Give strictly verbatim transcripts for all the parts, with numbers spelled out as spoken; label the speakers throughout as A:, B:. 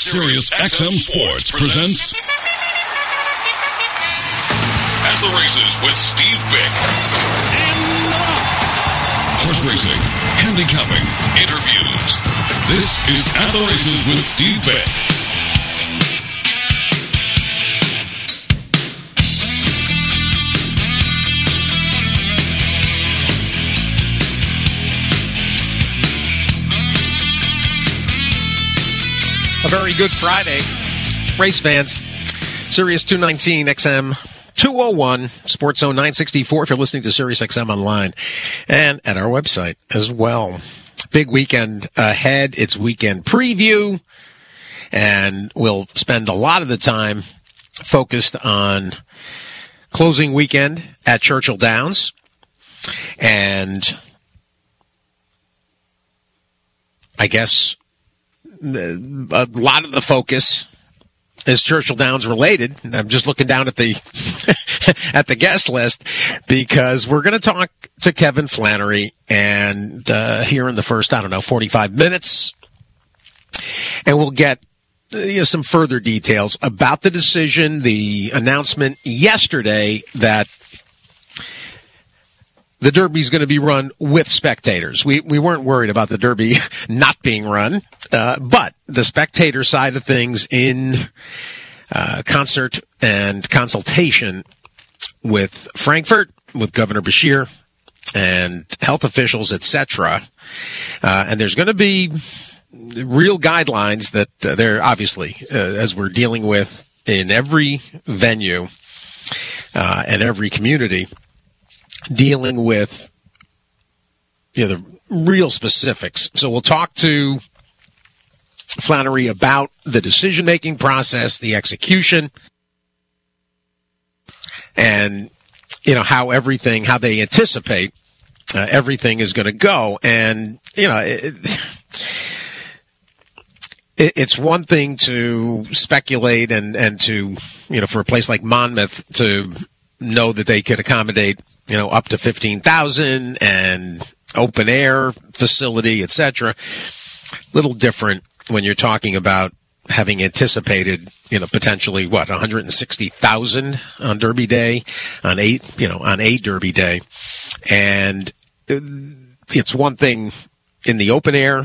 A: Sirius X M Sports presents At the Races with Steve Bick. Horse racing, handicapping, interviews. This is At the Races with Steve Bick.
B: A very good Friday, race fans. Sirius two nineteen X M two oh one, Sports Zone nine sixty-four if you're listening to Sirius X M online and at our website as well. Big weekend ahead. It's weekend preview, and we'll spend a lot of the time focused on closing weekend at Churchill Downs. And I guess a lot of the focus is Churchill Downs related. I'm just looking down at the at the guest list because we're going to talk to Kevin Flannery, and uh, here in the first, I don't know, forty-five minutes, and we'll get you know, some further details about the decision, the announcement yesterday that the Derby is going to be run with spectators. We we weren't worried about the Derby not being run, uh, but the spectator side of things in uh, concert and consultation with Frankfurt, with Governor Beshear, and health officials, et cetera. Uh, and there's going to be real guidelines that uh, they're obviously, uh, as we're dealing with in every venue uh, and every community, dealing with you know, the real specifics. So we'll talk to Flannery about the decision-making process, the execution, and you know how everything, how they anticipate uh, everything is going to go. And you know, it, it, it's one thing to speculate and and to you know for a place like Monmouth to know that they could accommodate you know, up to fifteen thousand and open air facility, et cetera. Little different when you're talking about having anticipated, you know, potentially what, one hundred sixty thousand on Derby Day, on eight, you know, on a Derby Day. And it's one thing in the open air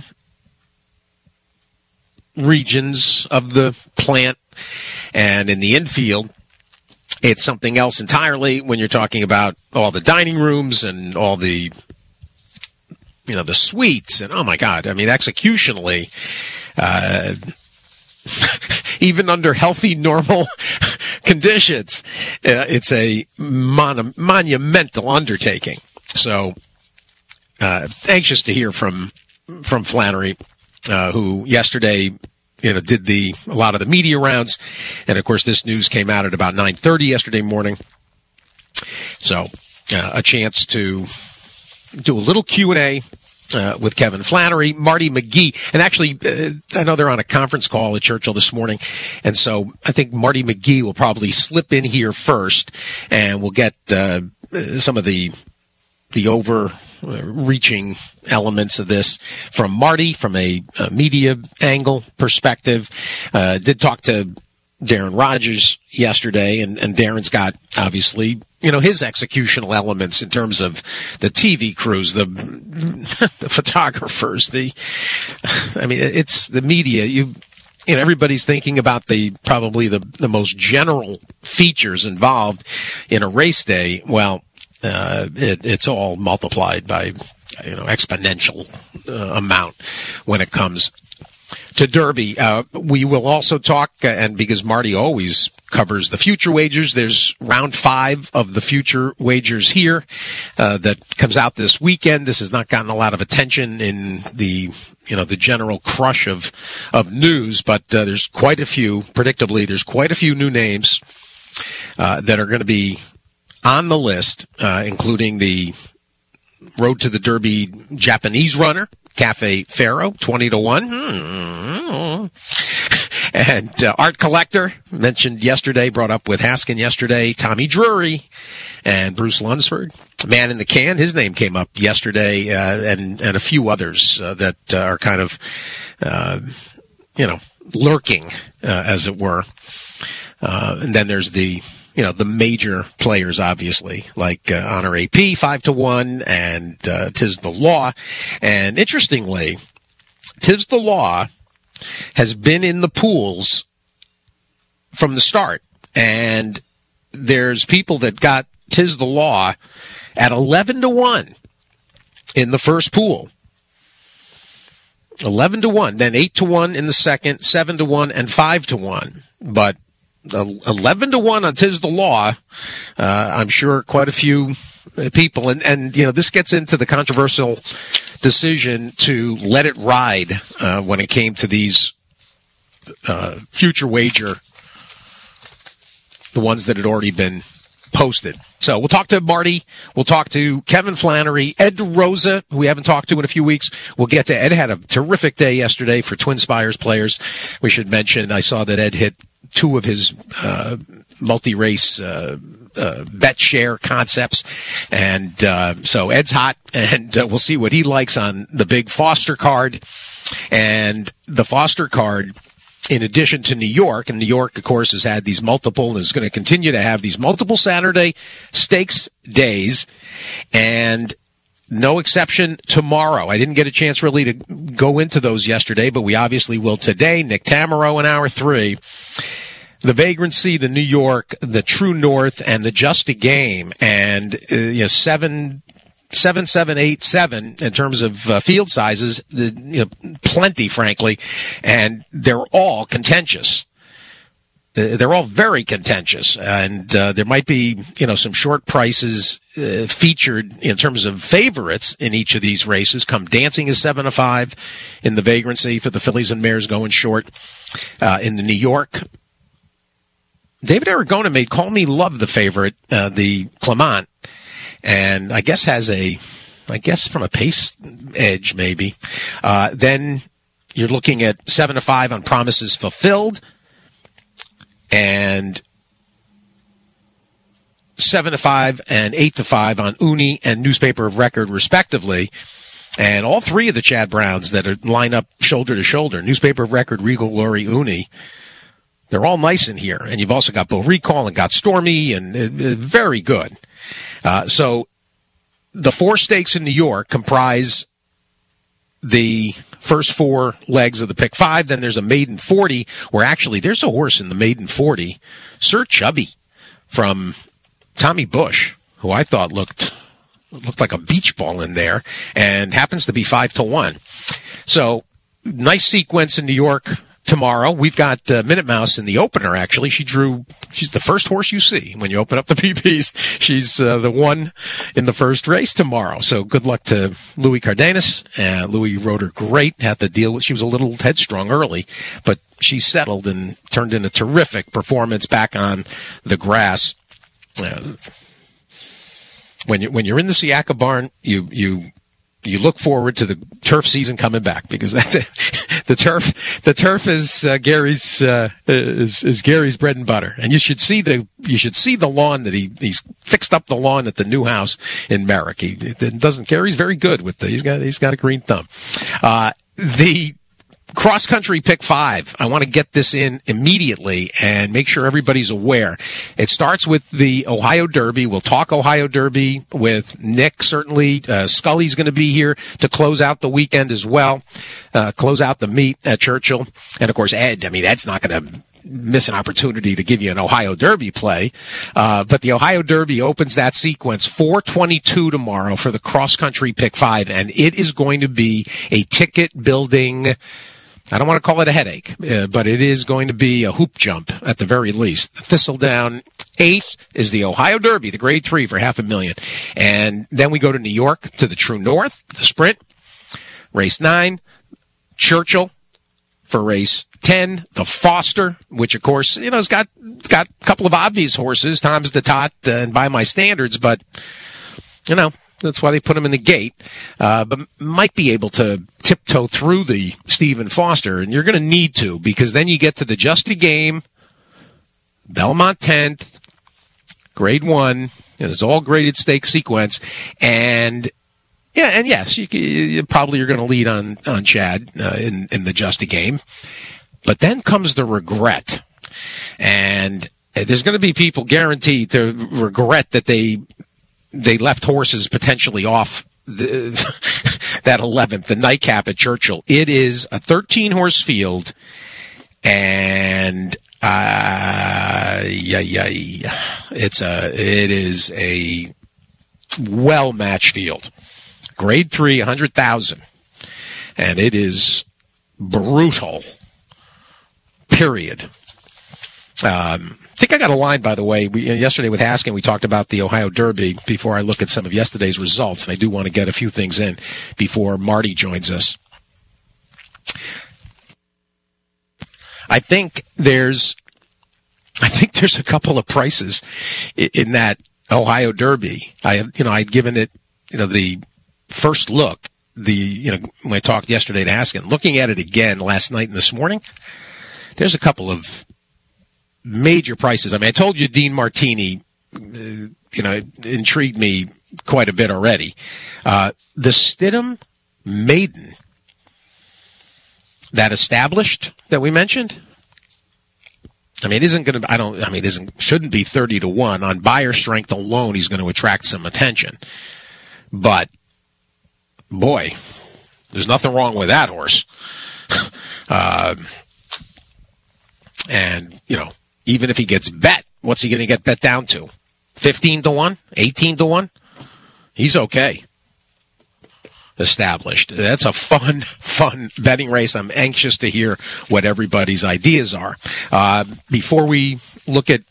B: regions of the plant and in the infield. It's something else entirely when you're talking about all the dining rooms and all the, you know, the suites. And, oh, my God, I mean, executionally, uh, even under healthy, normal conditions, uh, it's a mon- monumental undertaking. So uh, anxious to hear from from Flannery, uh, who yesterday – you know, did the a lot of the media rounds, and of course this news came out at about nine thirty yesterday morning. So, uh, a chance to do a little Q and A uh, with Kevin Flannery, Marty McGee, and actually, uh, I know they're on a conference call at Churchill this morning, and so I think Marty McGee will probably slip in here first, and we'll get uh, some of the the over. reaching elements of this from Marty, from a, a media angle perspective. Uh, did talk to Darren Rogers yesterday, and, and Darren's got, obviously, you know, his executional elements in terms of the T V crews, the the photographers, the, I mean, it's the media. You, you know, everybody's thinking about the, probably the, the most general features involved in a race day. Well, Uh, it, it's all multiplied by, you know, exponential uh, amount when it comes to Derby. Uh, we will also talk, uh, and because Marty always covers the future wagers, there's round five of the future wagers here uh, that comes out this weekend. This has not gotten a lot of attention in the, you know, the general crush of of news, but uh, there's quite a few. Predictably, there's quite a few new names uh, that are going to be on the list, uh, including the Road to the Derby Japanese runner, Cafe Pharaoh, twenty to one. Hmm. And uh, Art Collector, mentioned yesterday, brought up with Haskin yesterday, Tommy Drury and Bruce Lunsford. Man in the Can, his name came up yesterday, uh, and, and a few others uh, that uh, are kind of, uh, you know, lurking, uh, as it were. Uh, and then there's the, you know, the major players, obviously, like uh, Honor A P, five to one, and uh, Tiz the Law. And interestingly, Tiz the Law has been in the pools from the start. And there's people that got Tiz the Law at eleven to one in the first pool. eleven to one, then eight to one in the second, seven to one, and five to one. But eleven to one on Tiz the Law, uh, I'm sure quite a few people, and, and, you know, this gets into the controversial decision to let it ride uh, when it came to these uh, future wager, the ones that had already been posted. So we'll talk to Marty. We'll talk to Kevin Flannery, Ed DeRosa, who we haven't talked to in a few weeks. We'll get to Ed. Had a terrific day yesterday for Twin Spires players. We should mention, I saw that Ed hit two of his uh, multi-race uh, uh, bet share concepts. And uh, so Ed's hot, and uh, we'll see what he likes on the big Foster card. And the Foster card, in addition to New York, and New York, of course, has had these multiple, and is going to continue to have these multiple Saturday stakes days, and no exception tomorrow. I didn't get a chance really to go into those yesterday, but we obviously will today. Nick Tamaro in hour three. The Vagrancy, the New York, the True North, and the Just a Game, and uh, you know, seven... Seven, seven, eight, seven in terms of uh, field sizes, the, you know, plenty, frankly, and they're all contentious. They're all very contentious, and uh, there might be, you know, some short prices uh, featured in terms of favorites in each of these races. Come Dancing is seven to five in the Vagrancy for the fillies and mares going short. Uh, in the New York, David Aragona made Call Me Love the favorite, uh, the Clement. And I guess has a, I guess from a pace edge maybe. Uh, then you're looking at seven to five on Promises Fulfilled, and seven to five and eight to five on Uni and Newspaper of Record, respectively. And all three of the Chad Browns that are line up shoulder to shoulder, Newspaper of Record, Regal Glory, Uni, they're all nice in here. And you've also got Bo Recall and got Stormy, and uh, very good. Uh, so the four stakes in New York comprise the first four legs of the pick five. Then there's a maiden forty, where actually there's a horse in the maiden forty, Sir Chubby from Tommy Bush, who I thought looked looked like a beach ball in there, and happens to be five to one. So nice sequence in New York. Tomorrow, we've got uh, Minute Mouse in the opener, actually. She drew, she's the first horse you see when you open up the P Ps. She's uh, the one in the first race tomorrow. So good luck to Louis Cardenas. Uh, Louis rode her great, had to deal with, she was a little headstrong early, but she settled and turned in a terrific performance back on the grass. Uh, when, you, when you're in the Siaka barn, you, you, you look forward to the turf season coming back, because that's it. The turf, the turf is uh, Gary's uh, is, is Gary's bread and butter, and you should see the you should see the lawn that he he's fixed up the lawn at the new house in Merrick. He doesn't Gary's very good with the he's got he's got a green thumb. Uh, the cross country pick five. I want to get this in immediately and make sure everybody's aware. It starts with the Ohio Derby. We'll talk Ohio Derby with Nick, certainly. Uh, Scully's going to be here to close out the weekend as well, uh, close out the meet at Churchill. And of course, Ed, I mean, Ed's not going to miss an opportunity to give you an Ohio Derby play. Uh, but the Ohio Derby opens that sequence four twenty-two tomorrow for the cross country pick five. And it is going to be a ticket building, I don't want to call it a headache, uh, but it is going to be a hoop jump at the very least. Thistledown eighth is the Ohio Derby, the grade three for half a million. And then we go to New York to the True North, the sprint, race nine, Churchill for race ten, the Foster, which of course, you know, has got, got a couple of obvious horses, Tom's the Tot, uh, and by my standards, but, you know, that's why they put him in the gate, uh, but might be able to tiptoe through the Stephen Foster, and you're going to need to, because then you get to the Just a Game, Belmont tenth, grade one, and it's all graded stake sequence, and yeah, and yes, you, you probably are going to lead on on Chad uh, in in the Just a Game, But then comes the regret. And there's going to be people guaranteed to regret that they they left horses potentially off the, that eleventh, the nightcap at Churchill. It is a thirteen-horse field, and uh, yeah, yeah, it's a it is a well-matched field. Grade three, one hundred thousand, and it is brutal. Period. Um, I think I got a line, by the way. We, yesterday with Haskin, we talked about the Ohio Derby before I look at some of yesterday's results, and I do want to get a few things in before Marty joins us. I think there's, I think there's a couple of prices in, in that Ohio Derby. I, you know, I'd given it, you know, the first look, the, you know, when I talked yesterday to Haskin, looking at it again last night and this morning, there's a couple of major prices. I mean, I told you Dean Martini, uh, you know, intrigued me quite a bit already. Uh, the Stidham Maiden, that established that we mentioned, I mean, it isn't going to, I don't, I mean, it isn't, shouldn't be thirty to one. On buyer strength alone, he's going to attract some attention. But, boy, there's nothing wrong with that horse. uh, and, you know, even if he gets bet, what's he going to get bet down to? fifteen to one? eighteen to one? He's okay. Established. That's a fun, fun betting race. I'm anxious to hear what everybody's ideas are. Uh, before we look at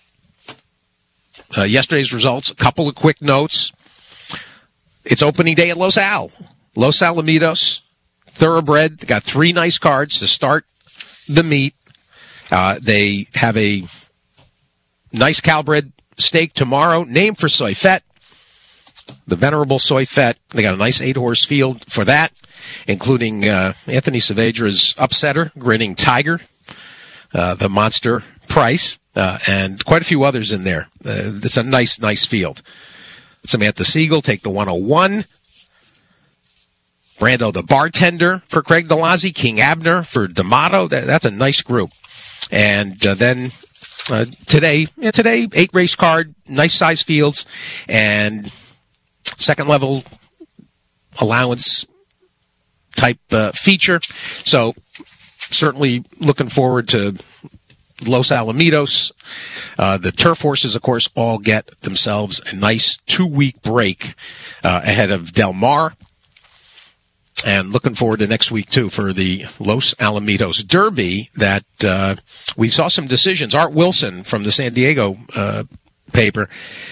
B: uh, yesterday's results, a couple of quick notes. It's opening day at Los Al. Los Alamitos, thoroughbred. They got three nice cards to start the meet. Uh, they have a nice Calbred stake tomorrow, named for Soifet, the venerable Soifet. They got a nice eight-horse field for that, including uh, Anthony Saavedra's upsetter, Grinning Tiger, uh, the Monster Price, uh, and quite a few others in there. Uh, it's a nice, nice field. Samantha Siegel take the one oh one. Brando the Bartender for Craig Delazzi. King Abner for D'Amato. That, that's a nice group. And uh, then uh, today, yeah, today, eight race card, nice size fields, and second level allowance type uh, feature. So certainly looking forward to Los Alamitos. Uh, the turf horses, of course, all get themselves a nice two-week break uh, ahead of Del Mar. And looking forward to next week, too, for the Los Alamitos Derby that uh, we saw some decisions. Art Wilson from the San Diego uh, paper.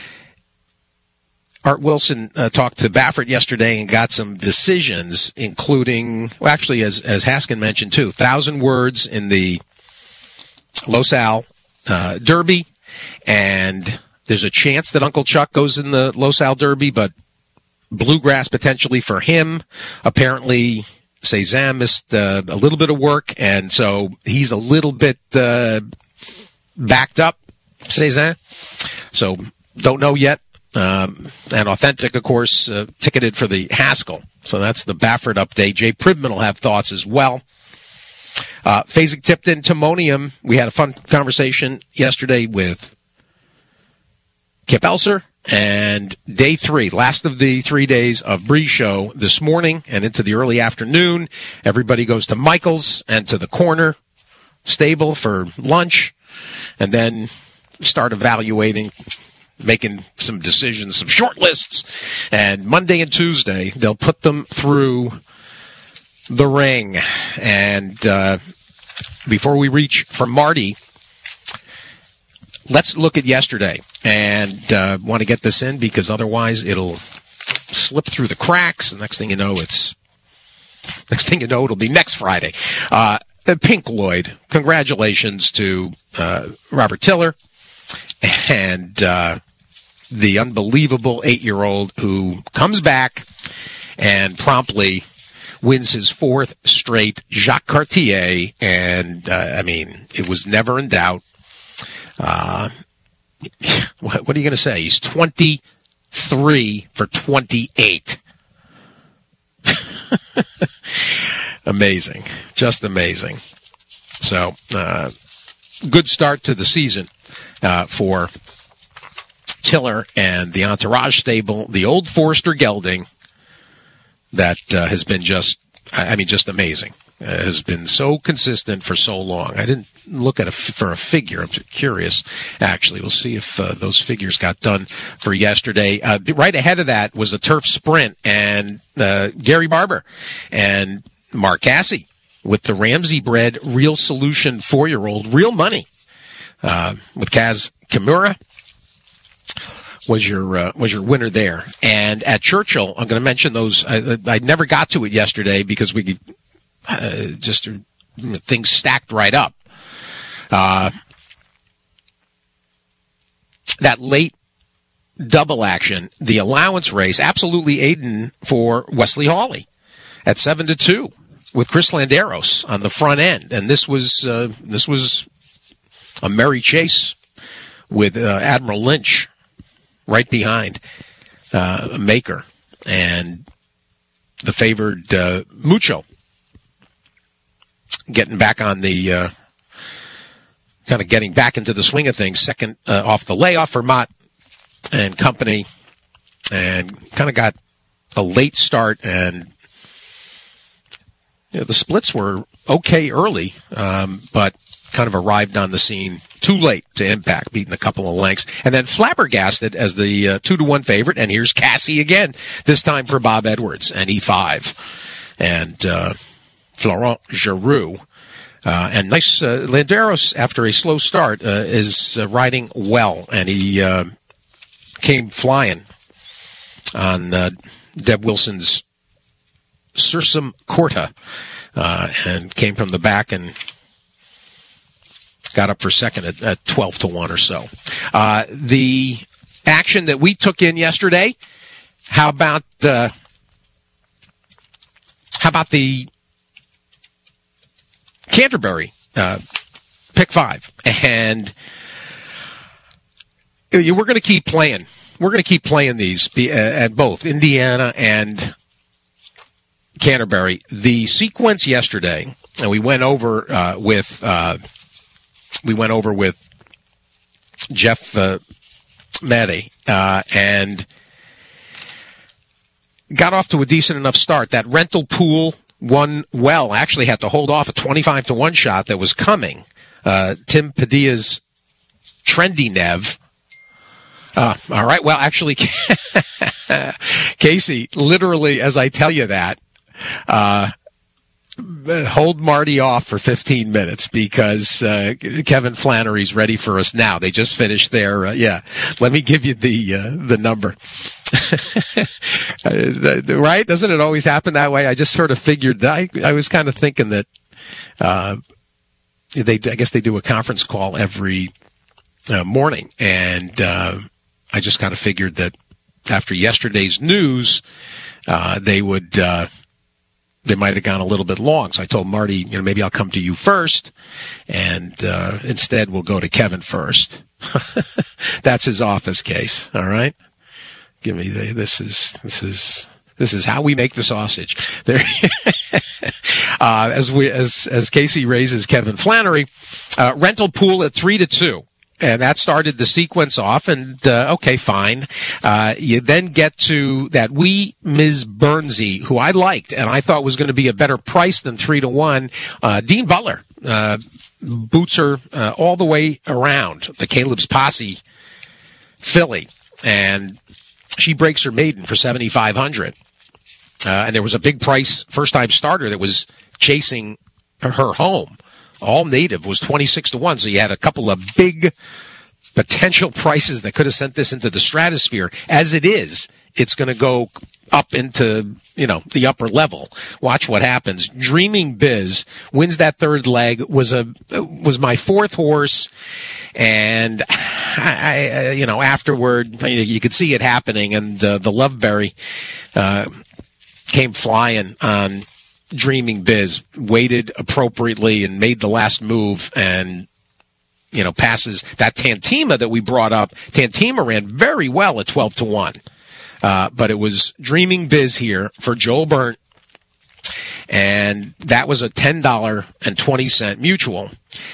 B: Art Wilson uh, talked to Baffert yesterday and got some decisions, including, well, actually, as, as Haskin mentioned, too, one thousand words in the Los Al uh, Derby. And there's a chance that Uncle Chuck goes in the Los Al Derby, but Bluegrass potentially for him. Apparently, Cezanne missed uh, a little bit of work, and so he's a little bit uh, backed up, Cezanne. So don't know yet. Um, and Authentic, of course, uh, ticketed for the Haskell. So that's the Baffert update. Jay Pribman will have thoughts as well. Uh, Fasig-Tipton, Timonium. We had a fun conversation yesterday with Kip Elser. And day three, last of the three days of Bree Show this morning and into the early afternoon. Everybody goes to Michael's and to the corner stable for lunch, and then start evaluating, making some decisions, some short lists. And Monday and Tuesday, they'll put them through the ring. And uh, before we reach for Marty, let's look at yesterday, and uh, want to get this in because otherwise it'll slip through the cracks. And next thing you know, it's next thing you know, it'll be next Friday. Uh, Pink Lloyd, congratulations to uh, Robert Tiller and uh, the unbelievable eight-year-old who comes back and promptly wins his fourth straight Jacques Cartier. And uh, I mean, it was never in doubt. Uh, what, what are you going to say? He's twenty-three for twenty-eight. Amazing. Just amazing. So, uh, good start to the season uh, for Tiller and the Entourage stable, the old Forster Gelding that uh, has been just, I mean, just amazing. Uh, has been so consistent for so long. I didn't look at it for a figure. I'm curious, actually. We'll see if uh, those figures got done for yesterday. Uh, right ahead of that was a turf sprint, and uh, Gary Barber and Mark Cassie with the Ramsey bred Real Solution four-year-old, Real Money, uh, with Kaz Kimura was your uh, was your winner there. And at Churchill, I'm going to mention those. I, I never got to it yesterday because we uh, just uh, things stacked right up. Uh, that late double action, the allowance race, absolutely Aiden for Wesley Hawley at seven to two with Chris Landeros on the front end, and this was uh, this was a merry chase with uh, Admiral Lynch right behind uh, Maker and the favored uh, Mucho getting back on the uh, kind of getting back into the swing of things. Second uh, off the layoff for Mott and company, and kind of got a late start, and you know, the splits were okay early, um, but kind of arrived on the scene too late to impact, beating a couple of lengths, and then flabbergasted as the uh, two to one favorite. And here's Cassie again, this time for Bob Edwards and E five, and uh, Florent Giroux. Uh, and nice, uh, Landeros, after a slow start, uh, is uh, riding well, and he uh, came flying on uh, Deb Wilson's Sursum Corta, uh, and came from the back and got up for second at, at twelve to one or so. Uh, the action that we took in yesterday, how about, uh, how about the Canterbury uh, pick five? And we're going to keep playing. We're going to keep playing these at both Indiana and Canterbury. The sequence yesterday, and we went over uh, with uh, we went over with Jeff uh, Maddy, uh, and got off to a decent enough start. That rental pool won well. Actually had to hold off a twenty-five to one shot that was coming. Uh, Tim Padilla's Trendy Nev. Uh, all right. Well, actually, Casey, literally, as I tell you that, uh, hold Marty off for fifteen minutes because uh, Kevin Flannery's ready for us now. They just finished their, uh, yeah, let me give you the uh, the number. Right? Doesn't it always happen that way? I just sort of figured that. I, I was kind of thinking that uh, they, I guess they do a conference call every uh, morning, and uh, I just kind of figured that after yesterday's news, uh, they would, uh, they might have gone a little bit long. So I told Marty, you know, maybe I'll come to you first, and uh, instead we'll go to Kevin first. That's his office case. All right. Give me the, this is, this is, this is how we make the sausage. There, uh, as we, as, as Casey raises Kevin Flannery, uh, rental pool at three to two. And that started the sequence off, and uh, okay, fine. Uh, you then get to that wee Miz Bernsey, who I liked, and I thought was going to be a better price than three to one. Uh, Dean Butler uh, boots her uh, all the way around the Caleb's Posse filly, and she breaks her maiden for seventy-five hundred. Uh, and there was a big price first-time starter that was chasing her home. All native was twenty-six to one, so you had a couple of big potential prices that could have sent this into the stratosphere. As it is, it's going to go up into, you know, the upper level. Watch what happens. Dreaming Biz wins that third leg, was a was my fourth horse, and I, I you know, afterward, you could see it happening, and uh, the Loveberry uh, came flying on Dreaming Biz, waited appropriately and made the last move, and you know, passes that Tantima that we brought up. Tantima ran very well at twelve to one, uh, but it was Dreaming Biz here for Joel Byrne and that was a ten dollars and twenty cents mutual.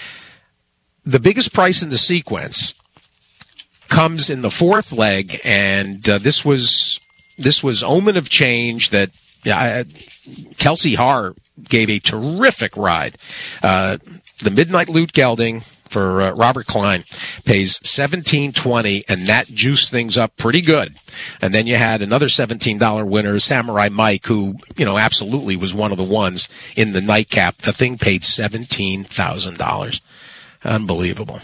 B: The biggest price in the sequence comes in the fourth leg, and uh, this was this was Omen of Change that uh, Kelsey Haar gave a terrific ride. Uh, the Midnight Loot Gelding for uh, Robert Klein pays seventeen twenty, and that juiced things up pretty good. And then you had another seventeen dollars winner, Samurai Mike, who, you know, absolutely was one of the ones in the nightcap. The thing paid seventeen thousand dollars. Unbelievable.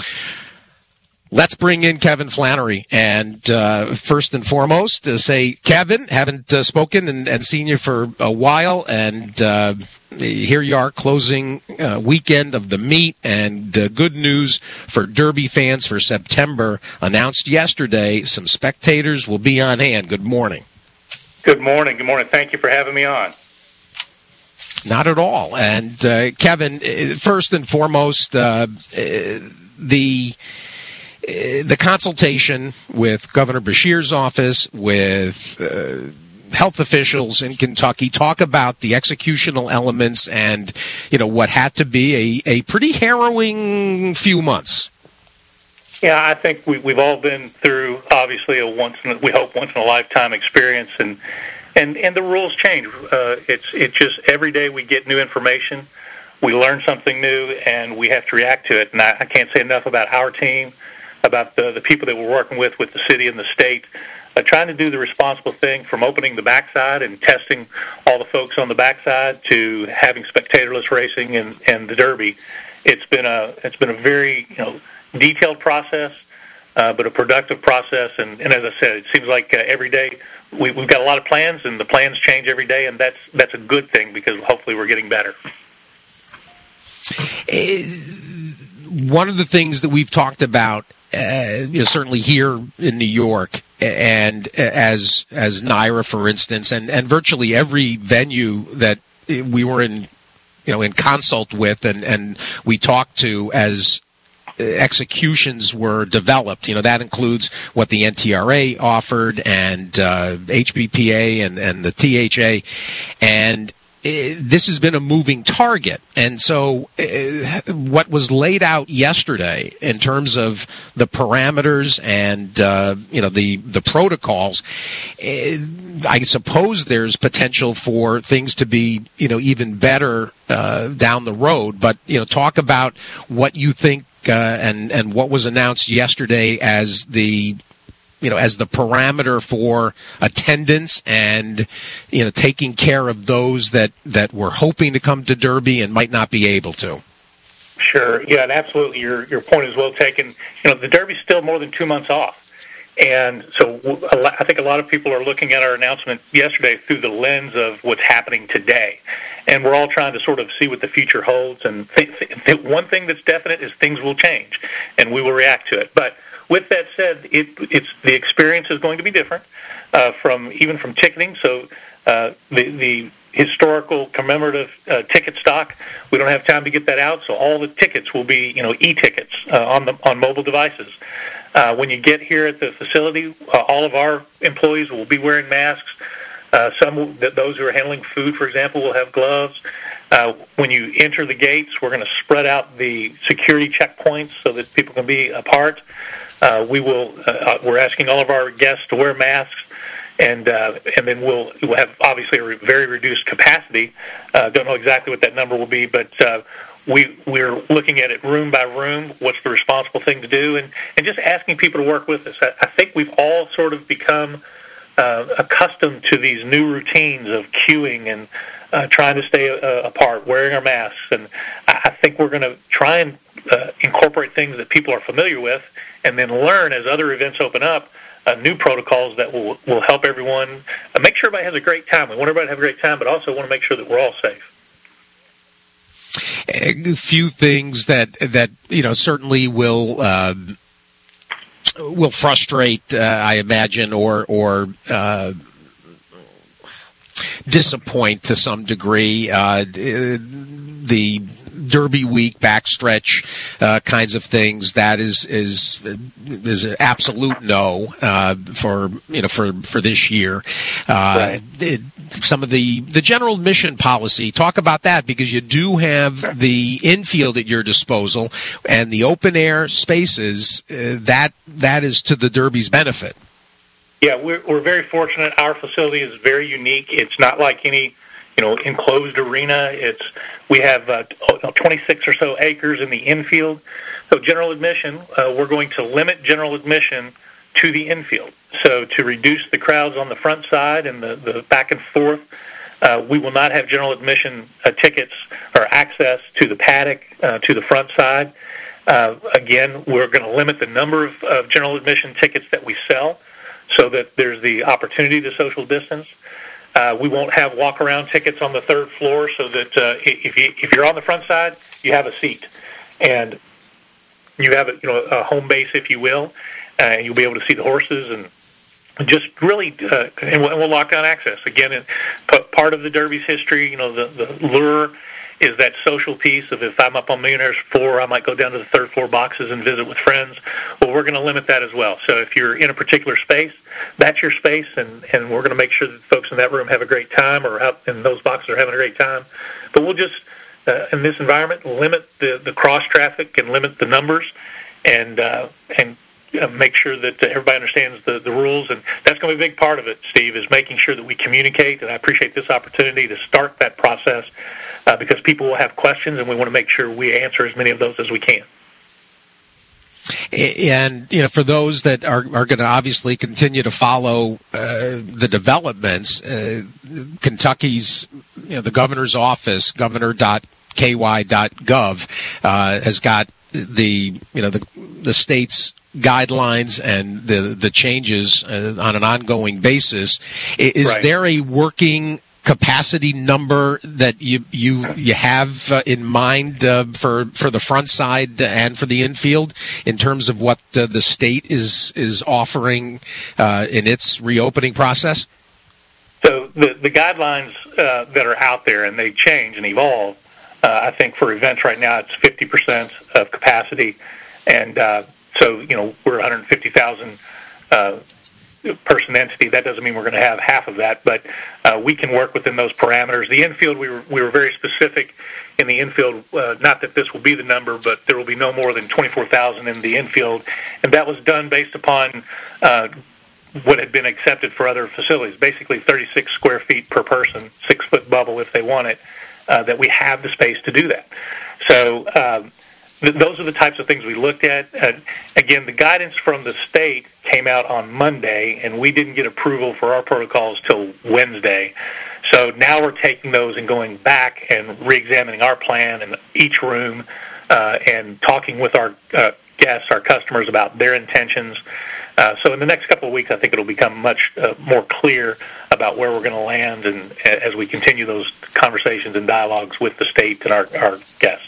B: Let's bring in Kevin Flannery. And uh, first and foremost, to say, Kevin, haven't uh, spoken and, and seen you for a while. And uh, here you are, closing uh, weekend of the meet. And uh, good news for Derby fans for September. Announced yesterday, some spectators will be on hand. Good morning.
C: Good morning. Good morning. Thank you for having me on.
B: Not at all. And uh, Kevin, first and foremost, uh, the... the consultation with Governor Beshear's office, with uh, health officials in Kentucky, talk about the executional elements and, you know, what had to be a, a pretty harrowing few months.
C: Yeah, I think we, we've all been through, obviously, a once in, we hope once in a lifetime experience, and and, and the rules change. Uh, it's it's just every day we get new information, we learn something new, and we have to react to it. And I, I can't say enough about our team, about the, the people that we're working with, with the city and the state, uh, trying to do the responsible thing, from opening the backside and testing all the folks on the backside to having spectatorless racing and, and the Derby. It's been a it's been a very you know detailed process, uh, but a productive process. And, and as I said, it seems like uh, every day we, we've got a lot of plans, and the plans change every day, and that's that's a good thing because hopefully we're getting better.
B: One of the things that we've talked about, Uh, you know, certainly here in New York, and as as NYRA, for instance, and, and virtually every venue that we were in, you know, in consult with, and, and we talked to as executions were developed. You know, that includes what the N T R A offered, and uh, H B P A and, and the T H A, and this has been a moving target. And so uh, what was laid out yesterday in terms of the parameters and, uh, you know, the, the protocols, uh, I suppose there's potential for things to be, you know, even better uh, down the road. But, you know, talk about what you think uh, and, and what was announced yesterday as the you know, as the parameter for attendance and, you know, taking care of those that, that were hoping to come to Derby and might not be able to.
C: Sure. Yeah, and absolutely. Your your point is well taken. You know, the Derby's still more than two months off. And so I think a lot of people are looking at our announcement yesterday through the lens of what's happening today. And we're all trying to sort of see what the future holds. And th- th- one thing that's definite is things will change, and we will react to it. But with that said, it, it's the experience is going to be different uh, from even from ticketing. So uh, the the historical commemorative uh, ticket stock, we don't have time to get that out. So all the tickets will be you know e-tickets uh, on the on mobile devices. Uh, when you get here at the facility, uh, all of our employees will be wearing masks. Uh, some will, those who are handling food, for example, will have gloves. Uh, when you enter the gates, we're going to spread out the security checkpoints so that people can be apart. Uh, we will. Uh, we're asking all of our guests to wear masks, and uh, and then we'll, we'll have obviously a re- very reduced capacity. Uh, don't know exactly what that number will be, but uh, we we're looking at it room by room. What's the responsible thing to do, and, and just asking people to work with us. I, I think we've all sort of become uh, accustomed to these new routines of queuing and uh, trying to stay uh, apart, wearing our masks, and I, I think we're going to try and uh, incorporate things that people are familiar with, and then learn as other events open up uh, new protocols that will will help everyone uh, make sure everybody has a great time. We want everybody to have a great time, but also want to make sure that we're all safe.
B: A few things that that you know certainly will uh, will frustrate, uh, I imagine, or or uh, disappoint to some degree. Uh, the Derby week, backstretch uh, kinds of things, that is is is an absolute no uh, for you know for for this year. Uh,
C: right.
B: it, some of the the general admission policy, talk about that, because you do have the infield at your disposal and the open air spaces. Uh, that that is to the Derby's benefit.
C: Yeah, we're we're very fortunate. Our facility is very unique. It's not like any, you know, enclosed arena. It's we have uh, twenty-six or so acres in the infield. So general admission, uh, we're going to limit general admission to the infield. So to reduce the crowds on the front side and the, the back and forth, uh, we will not have general admission uh, tickets or access to the paddock, uh, to the front side. Uh, again, we're going to limit the number of, of general admission tickets that we sell, so that there's the opportunity to social distance. Uh, we won't have walk-around tickets on the third floor, so that uh, if you if you're on the front side, you have a seat, and you have a, you know a home base, if you will, uh, and you'll be able to see the horses and just really uh, and, we'll, and we'll lock down access again. And part of the Derby's history, you know, the the lure is that social piece of if I'm up on Millionaire's floor, I might go down to the third floor boxes and visit with friends. Well, we're going to limit that as well. So if you're in a particular space, that's your space, and, and we're going to make sure that folks in that room have a great time, or out in those boxes are having a great time. But we'll just, uh, in this environment, limit the, the cross traffic and limit the numbers, and uh, and uh, make sure that uh, everybody understands the, the rules. And that's going to be a big part of it, Steve, is making sure that we communicate. And I appreciate this opportunity to start that process. Uh, because people will have questions, and we want to make sure we answer as many of those as we can.
B: And, you know, for those that are, are going to obviously continue to follow uh, the developments, uh, Kentucky's, you know, the governor's office, governor dot k y dot gov, uh, has got the, you know, the, the state's guidelines and the, the changes uh, on an ongoing basis. Is
C: right.
B: there a working capacity number that you you you have uh, in mind uh, for for the front side and for the infield in terms of what uh, the state is is offering uh, in its reopening process?
C: So the the guidelines uh, that are out there, and they change and evolve. Uh, I think for events right now, it's fifty percent of capacity, and uh, so you know we're one hundred fifty thousand. Uh, person entity. That doesn't mean we're going to have half of that, but uh, we can work within those parameters. The infield, we were we were very specific in the infield. Uh, not that this will be the number, but there will be no more than twenty-four thousand in the infield, and that was done based upon uh, what had been accepted for other facilities. Basically, thirty-six square feet per person, six foot bubble if they want it. Uh, that we have the space to do that. So. Uh, Those are the types of things we looked at. Uh, again, the guidance from the state came out on Monday, and we didn't get approval for our protocols till Wednesday. So now we're taking those and going back and re-examining our plan in each room uh, and talking with our uh, guests, our customers, about their intentions. Uh, so in the next couple of weeks, I think it'll become much uh, more clear about where we're going to land, and as we continue those conversations and dialogues with the state and our, our guests.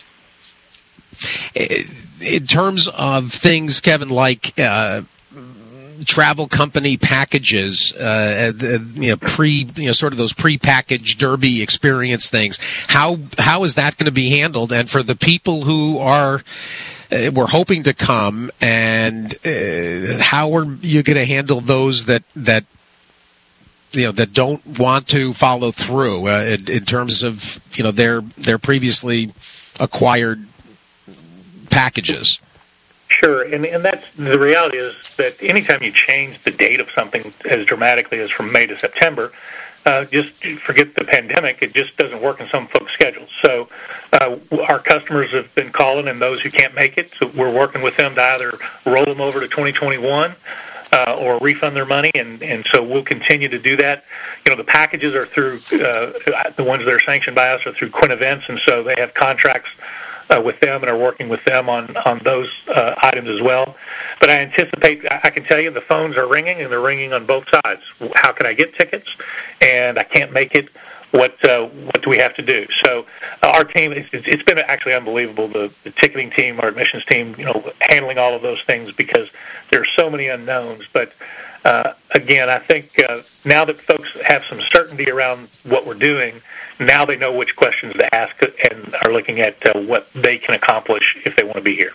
B: In terms of things, Kevin, like uh, travel company packages, uh, you know, pre, you know, sort of those pre-packaged Derby experience things, how how is that going to be handled? And for the people who are uh, we're hoping to come, and uh, how are you going to handle those that that you know that don't want to follow through uh, in, in terms of you know their their previously acquired packages?
C: Sure, and and that's the reality is that anytime you change the date of something as dramatically as from May to September, uh, just forget the pandemic. It just doesn't work in some folks' schedules. So uh, our customers have been calling, and those who can't make it, so we're working with them to either roll them over to twenty twenty-one uh, or refund their money, and, and so we'll continue to do that. You know, the packages are through, uh, the ones that are sanctioned by us are through Quinn Events, and so they have contracts Uh, with them and are working with them on, on those uh, items as well. But I anticipate, I can tell you the phones are ringing, and they're ringing on both sides. How can I get tickets? And I can't make it. What uh, what do we have to do? So uh, our team, it's, it's been actually unbelievable, the, the ticketing team, our admissions team, you know, handling all of those things because there are so many unknowns. But uh, again, I think uh, now that folks have some certainty around what we're doing, now they know which questions to ask and are looking at uh, what they can accomplish if they want to be here.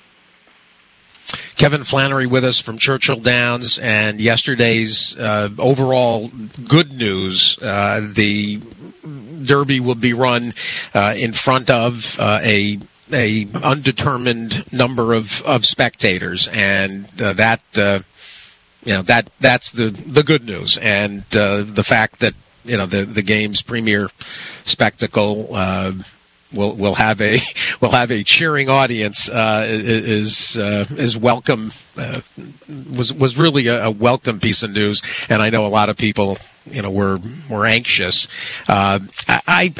B: Kevin Flannery with us from Churchill Downs, and yesterday's uh, overall good news, uh, the Derby will be run uh, in front of uh, a a undetermined number of, of spectators, and uh, that uh, you know that that's the the good news, and uh, the fact that you know the the game's premier spectacle uh, will will have a will have a cheering audience uh, is uh, is welcome uh, was was really a, a welcome piece of news, and I know a lot of people you know were were anxious. Uh, I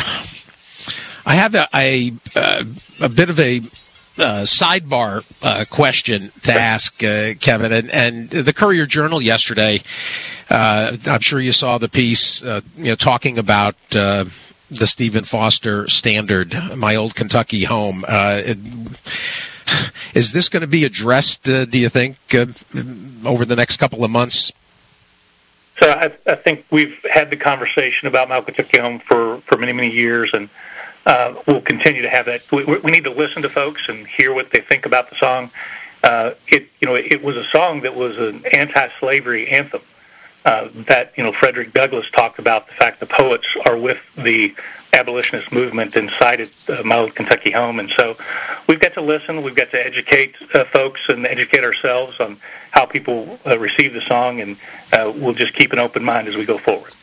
B: I have a a, a bit of a Uh, sidebar uh, question to ask uh, Kevin, and, and the Courier Journal yesterday. Uh, I'm sure you saw the piece, uh, you know, talking about uh, the Stephen Foster Standard, My Old Kentucky Home. Uh, it, is this going to be addressed? Uh, do you think uh, over the next couple of months?
C: So I, I think we've had the conversation about My Old Kentucky Home for, for many many years, and Uh, we'll continue to have that. We, we need to listen to folks and hear what they think about the song. Uh, it, you know, it was a song that was an anti-slavery anthem. Uh, that you know, Frederick Douglass talked about the fact the poets are with the abolitionist movement and cited uh, My Old Kentucky Home. And so we've got to listen. We've got to educate uh, folks and educate ourselves on how people uh, receive the song, and uh, we'll just keep an open mind as we go forward.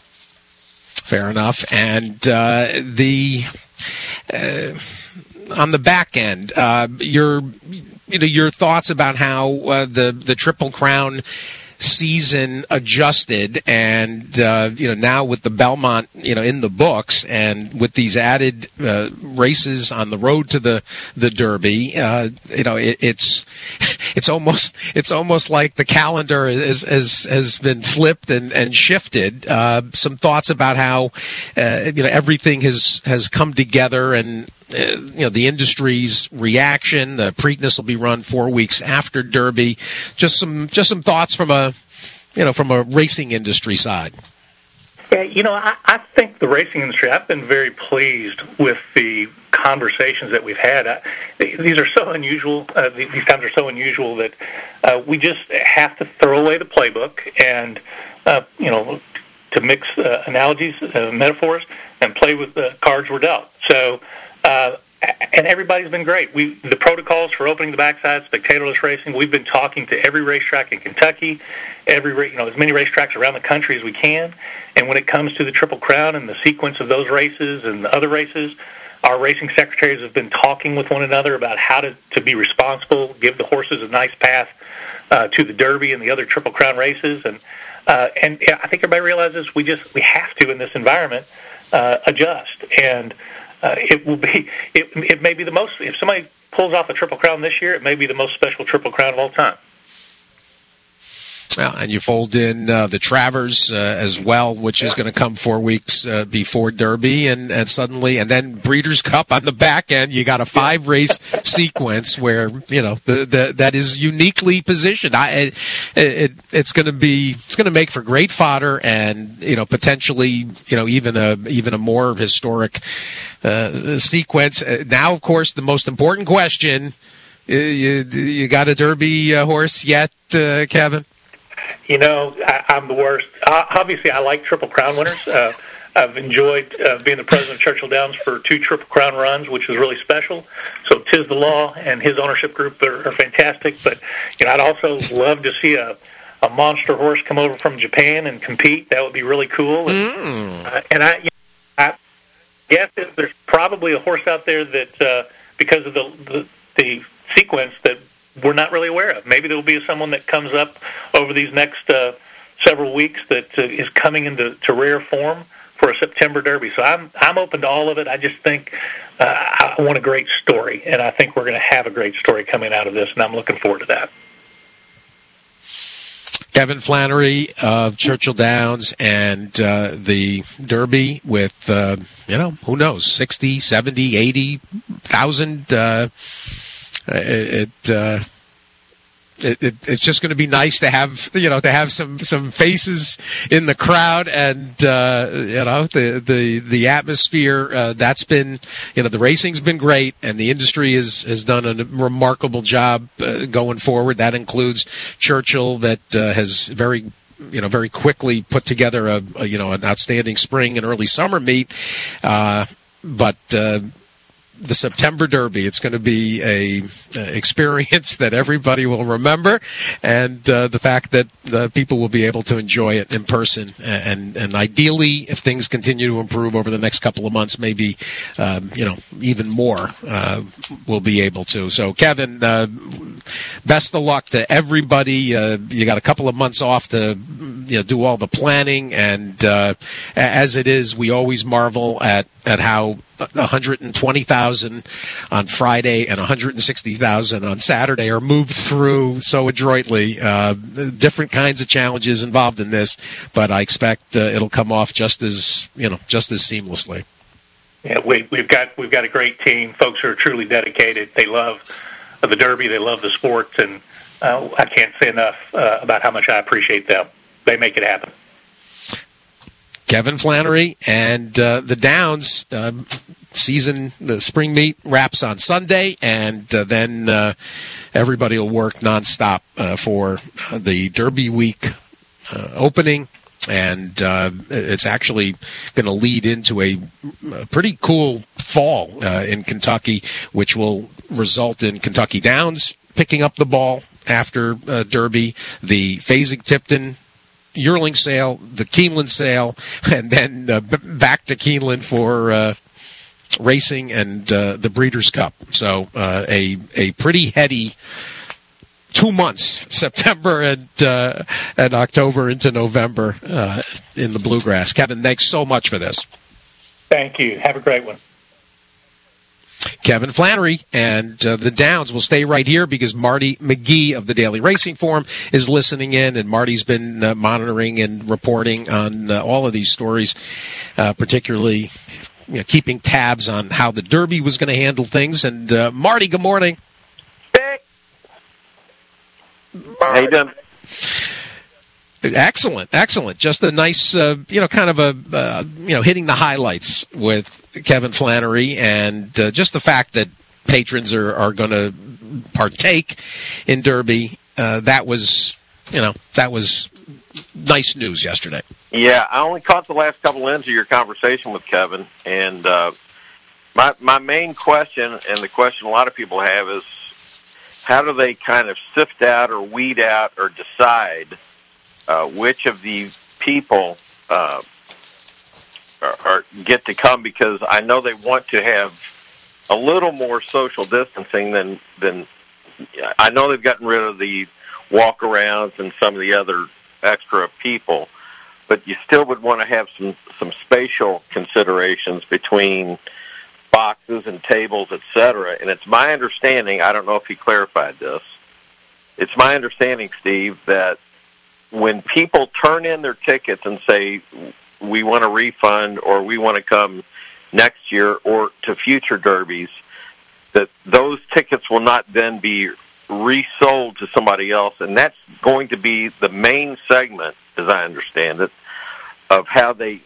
B: Fair enough. And uh, the uh, on the back end, uh, your you know your thoughts about how uh, the the Triple Crown season adjusted, and uh, you know now with the Belmont you know in the books, and with these added uh, races on the road to the the Derby, uh, you know it, it's it's almost it's almost like the calendar is, has has been flipped and and shifted. Uh, some thoughts about how uh, you know everything has has come together, and uh, you know the industry's reaction. The Preakness will be run four weeks after Derby. Just some just some thoughts from a you know from a racing industry side.
C: Yeah, you know, I, I think the racing industry, I've been very pleased with the conversations that we've had. I, these are so unusual. Uh, these times are so unusual that uh, we just have to throw away the playbook and, uh, you know, to mix uh, analogies, uh, metaphors, and play with the cards we're dealt. So, uh, and everybody's been great. We the protocols for opening the backside, spectatorless racing. We've been talking to every racetrack in Kentucky, every you know as many racetracks around the country as we can. And when it comes to the Triple Crown and the sequence of those races and the other races, our racing secretaries have been talking with one another about how to, to be responsible, give the horses a nice path uh, to the Derby and the other Triple Crown races. And uh, and I think everybody realizes we just we have to in this environment uh, adjust. And uh, it will be it, it may be the most if somebody pulls off a Triple Crown this year, it may be the most special Triple Crown of all time.
B: Well, and you fold in uh, the Travers uh, as well, which is going to come four weeks uh, before Derby, and, and suddenly, and then Breeders' Cup on the back end. You got a five-race sequence where you know the, the, that is uniquely positioned. I, it, it, it's going to be it's going to make for great fodder, and you know potentially you know even a even a more historic uh, sequence. Uh, now, of course, the most important question: you you got a Derby uh, horse yet, uh, Kevin?
C: You know, I, I'm the worst. Uh, obviously, I like Triple Crown winners. Uh, I've enjoyed uh, being the president of Churchill Downs for two Triple Crown runs, which was really special. So Tiz the Law and his ownership group are, are fantastic. But you know, I'd also love to see a, a monster horse come over from Japan and compete. That would be really cool. And, mm. uh, and I, you know, I guess there's probably a horse out there that, uh, because of the, the the sequence that we're not really aware of. Maybe there will be someone that comes up over these next uh, several weeks that uh, is coming into to rare form for a September Derby. So I'm I'm open to all of it. I just think uh, I want a great story, and I think we're going to have a great story coming out of this, and I'm looking forward to that.
B: Kevin Flannery of Churchill Downs and uh, the Derby with, uh, you know, who knows, sixty, seventy, eighty thousand. Uh, It, it uh, it, it, it's just going to be nice to have, you know, to have some, some faces in the crowd, and uh, you know, the the the atmosphere. Uh, that's been, you know, the racing's been great, and the industry has has done a remarkable job uh, going forward. That includes Churchill, that uh, has very. you know, very quickly put together a, a you know an outstanding spring and early summer meet, uh, but. Uh, The September Derby, it's going to be a uh, experience that everybody will remember, and uh, the fact that uh, people will be able to enjoy it in person, and and ideally, if things continue to improve over the next couple of months, maybe um, you know even more uh, will be able to. So, Kevin, uh, best of luck to everybody. Uh, you got a couple of months off to you know do all the planning, and uh, as it is, we always marvel at at how one hundred twenty thousand on Friday and one hundred sixty thousand on Saturday are moved through so adroitly. Uh, different kinds of challenges involved in this, but I expect uh, it'll come off just as you know, just as seamlessly.
C: Yeah, we, we've got we've got a great team. Folks who are truly dedicated. They love the Derby. They love the sport, and uh, I can't say enough uh, about how much I appreciate them. They make it happen.
B: Kevin Flannery and uh, the Downs uh, season, the spring meet wraps on Sunday, and uh, then uh, everybody will work nonstop uh, for the Derby week uh, opening, and uh, it's actually going to lead into a, a pretty cool fall uh, in Kentucky, which will result in Kentucky Downs picking up the ball after uh, Derby, the Fasig-Tipton yearling sale, the Keeneland sale, and then uh, b- back to Keeneland for uh, racing and uh, the Breeders' Cup. So uh, a a pretty heady two months, September and uh, and October into November uh, in the Bluegrass. Kevin, thanks so much for this.
C: Thank you. Have a great one.
B: Kevin Flannery, and uh, the Downs will stay right here because Marty McGee of the Daily Racing Form is listening in, and Marty's been uh, monitoring and reporting on uh, all of these stories, uh, particularly you know, keeping tabs on how the Derby was going to handle things. And uh, Marty, good morning.
D: Hey. How you doing?
B: Excellent, excellent. Just a nice, uh, you know, kind of a, uh, you know, hitting the highlights with Kevin Flannery, and uh, just the fact that patrons are, are going to partake in Derby. Uh, that was, you know, that was nice news yesterday.
D: Yeah, I only caught the last couple ends of your conversation with Kevin, and uh, my my main question, and the question a lot of people have, is how do they kind of sift out or weed out or decide Uh, which of the people uh, are, are, get to come? Because I know they want to have a little more social distancing than than I know they've gotten rid of the walk-arounds and some of the other extra people, but you still would want to have some, some spatial considerations between boxes and tables, et cetera. And it's my understanding, I don't know if he clarified this, it's my understanding, Steve, that when people turn in their tickets and say, we want a refund or we want to come next year or to future derbies, that those tickets will not then be resold to somebody else. And that's going to be the main segment, as I understand it, of how they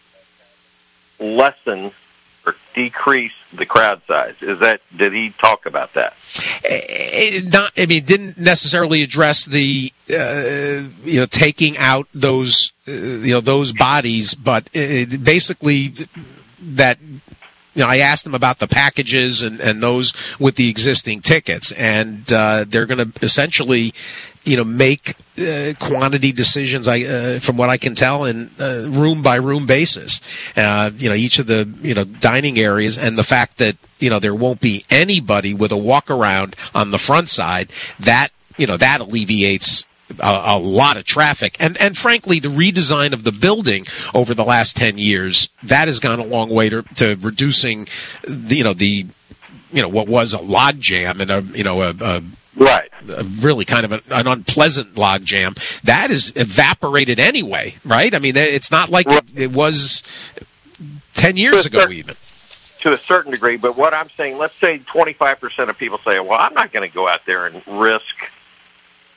D: lessen or decrease the crowd size. Is that, did he talk about that?
B: It not, I mean, didn't necessarily address the, uh, you know, taking out those, uh, you know, those bodies, but it, basically that, you know, I asked them about the packages and, and those with the existing tickets, and uh, they're going to essentially, you know, make uh, quantity decisions. I, uh, from what I can tell, in uh, room by room basis. Uh, you know, each of the you know dining areas, and the fact that you know there won't be anybody with a walk around on the front side. That you know that alleviates a, a lot of traffic, and and frankly, the redesign of the building over the last ten years that has gone a long way to, to reducing, the, you know, the you know what was a log jam and a you know a, a
D: Right.
B: Really kind of a, an unpleasant log jam. That is evaporated anyway, right? I mean, it's not like it, it was ten years ago certain, even.
D: To a certain degree, but what I'm saying, let's say twenty-five percent of people say, well, I'm not going to go out there and risk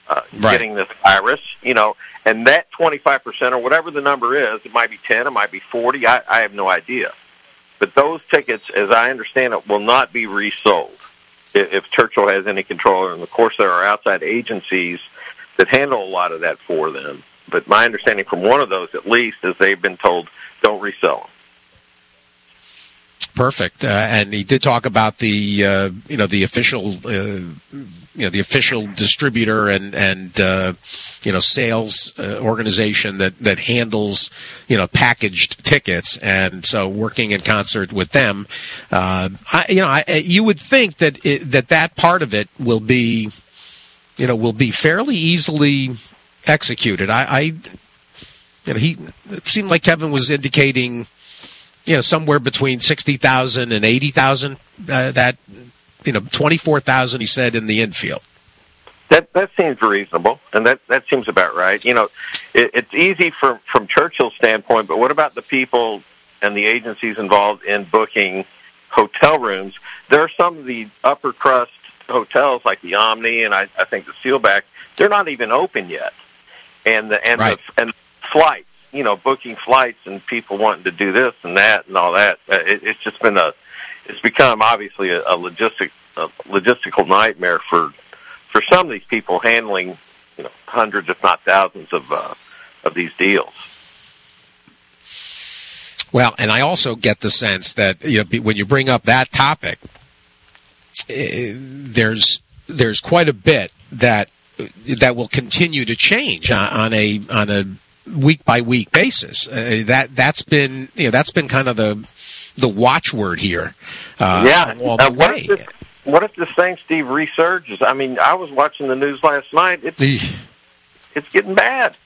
D: uh,
B: right.
D: getting this virus, you know, and that twenty-five percent or whatever the number is, it might be ten, it might be forty, I, I have no idea. But those tickets, as I understand it, will not be resold if, if Churchill has any control. And, of course, there are outside agencies that handle a lot of that for them. But my understanding from one of those, at least, is they've been told, don't resell them.
B: Perfect. Uh, and he did talk about the, uh, you know, the official, uh, you know, the official distributor and, and, uh, you know, sales uh, organization that, that handles, you know, packaged tickets. And so working in concert with them, uh, I, you know, I, you would think that it, that that part of it will be, you know, will be fairly easily executed. I, I you know, he, it seemed like Kevin was indicating, you know, somewhere between sixty thousand and eighty thousand, uh, that, you know, twenty-four thousand, he said, in the infield.
D: That that seems reasonable, and that, that seems about right. You know, it, it's easy from, from Churchill's standpoint, but what about the people and the agencies involved in booking hotel rooms? There are some of the upper crust hotels, like the Omni and I, I think the Sealback, they're not even open yet. And the, and
B: right.
D: the, and flights. You know, booking flights and people wanting to do this and that and all that. It, it's just been a, it's become obviously a, a logistic, a logistical nightmare for, for some of these people handling, you know, hundreds if not thousands of, uh, of these deals.
B: Well, and I also get the sense that, you know, when you bring up that topic, uh, there's there's quite a bit that that will continue to change on, on a on a week by week basis. Uh, that that's been you know that's been kind of the the watchword here. Uh,
D: yeah,
B: all the
D: uh, what
B: way.
D: If this, what if this thing, Steve, resurges? I mean, I was watching the news last night. It's it's getting bad.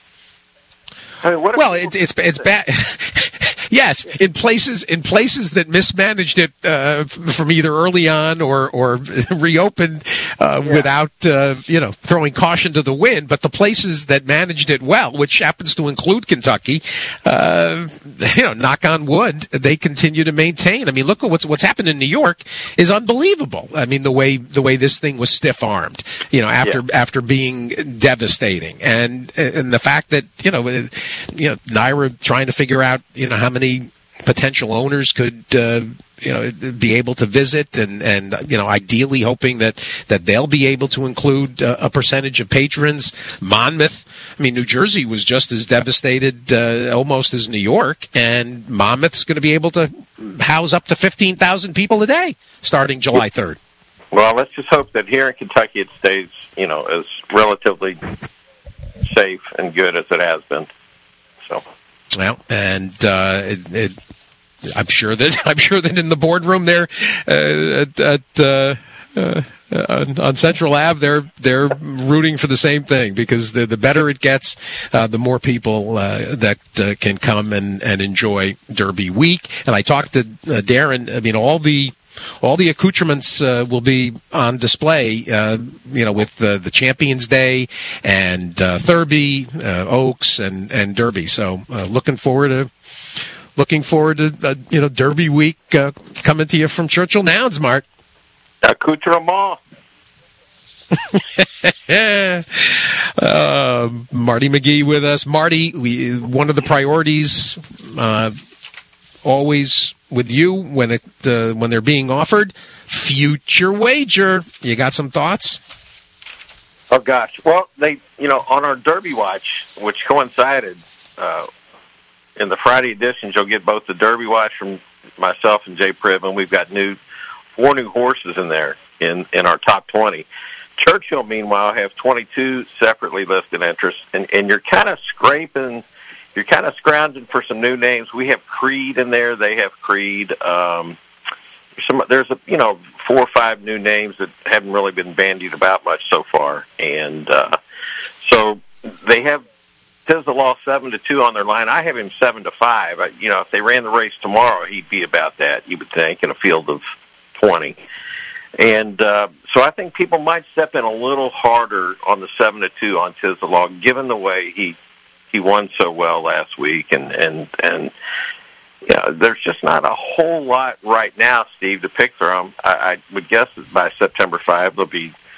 D: I mean, what if
B: well, it, it's it's bad. Yes, in places in places that mismanaged it uh, from either early on or or reopened uh, yeah. without uh, you know throwing caution to the wind, but the places that managed it well, which happens to include Kentucky, uh, you know, knock on wood, they continue to maintain. I mean, look at what's what's happened in New York is unbelievable. I mean, the way the way this thing was stiff armed, you know, after yeah. after being devastating, and and the fact that you know you know Naira trying to figure out you know how many many potential owners could uh, you know be able to visit, and and you know ideally hoping that that they'll be able to include uh, a percentage of patrons. Monmouth, I mean, New Jersey was just as devastated uh, almost as New York, and Monmouth's going to be able to house up to fifteen thousand people a day starting July third.
D: Well, let's just hope that here in Kentucky it stays, you know, as relatively safe and good as it has been. So.
B: Well, and uh, it, it, I'm sure that I'm sure that in the boardroom there uh, at, at uh, uh, on Central Ave, they're they're rooting for the same thing, because the the better it gets, uh, the more people uh, that uh, can come and, and enjoy Derby Week. And I talked to uh, Darren. I mean, all the. All the accoutrements uh, will be on display, uh, you know, with uh, the Champions Day and uh, Thurby, uh, Oaks, and, and Derby. So, uh, looking forward to looking forward to uh, you know Derby Week uh, coming to you from Churchill Downs, Mark.
D: Accoutrement.
B: uh, Marty McGee with us. Marty, we, one of the priorities. Uh, always with you when it uh, when they're being offered, future wager. You got some thoughts?
D: Oh gosh, well they you know on our Derby Watch, which coincided uh, in the Friday editions, you'll get both the Derby Watch from myself and Jay Priv, and we've got new four new horses in there in in our top twenty. Churchill, meanwhile, have twenty-two separately listed interests, and and you're kind of scraping. You're kind of scrounging for some new names. We have Creed in there. They have Creed. Um, some, there's a, you know four or five new names that haven't really been bandied about much so far, and uh, so they have Tiz the Law seven to two on their line. I have him seven to five. I, you know, if they ran the race tomorrow, he'd be about that. You would think in a field of twenty, and uh, so I think people might step in a little harder on the seven to two on Tiz the Law, given the way he. He won so well last week, and and and yeah, there's just not a whole lot right now, Steve, to pick from. I, I would guess that by September fifth there'll be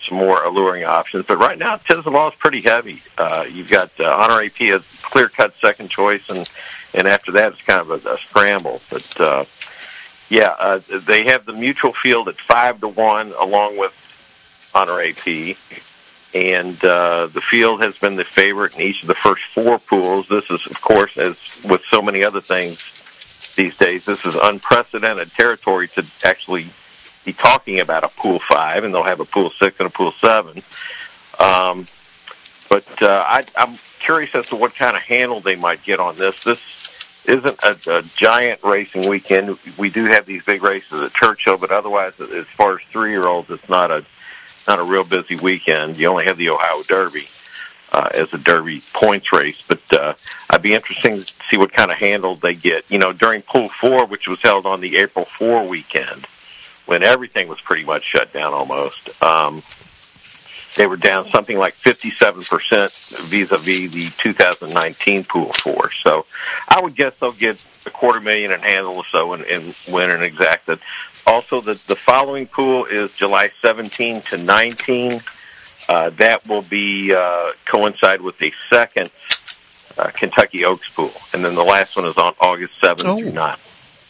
D: some more alluring options. But right now, Tiz the Law is pretty heavy. Uh, you've got uh, Honor A P as clear-cut second choice, and, and after that, it's kind of a, a scramble. But, uh, yeah, uh, they have the mutual field at five to one along with Honor A P. And uh, the field has been the favorite in each of the first four pools. This is, of course, as with so many other things these days, this is unprecedented territory to actually be talking about a pool five, and they'll have a pool six and a pool seven. Um, but uh, I, I'm curious as to what kind of handle they might get on this. This isn't a, a giant racing weekend. We do have these big races at Churchill, but otherwise, as far as three-year-olds, it's not a not a real busy weekend. You only have the Ohio Derby uh, as a Derby points race, but uh, I'd be interested to see what kind of handle they get. You know, during Pool four, which was held on the April fourth weekend, when everything was pretty much shut down almost, um, they were down something like fifty-seven percent vis-a-vis the two thousand nineteen Pool four. So I would guess they'll get a quarter million in handle or so and, and win an exacta. Also, the, the following pool is July seventeenth to nineteenth. Uh, that will be uh, coincide with the second uh, Kentucky Oaks pool. And then the last one is on August seventh
B: oh.
D: through ninth.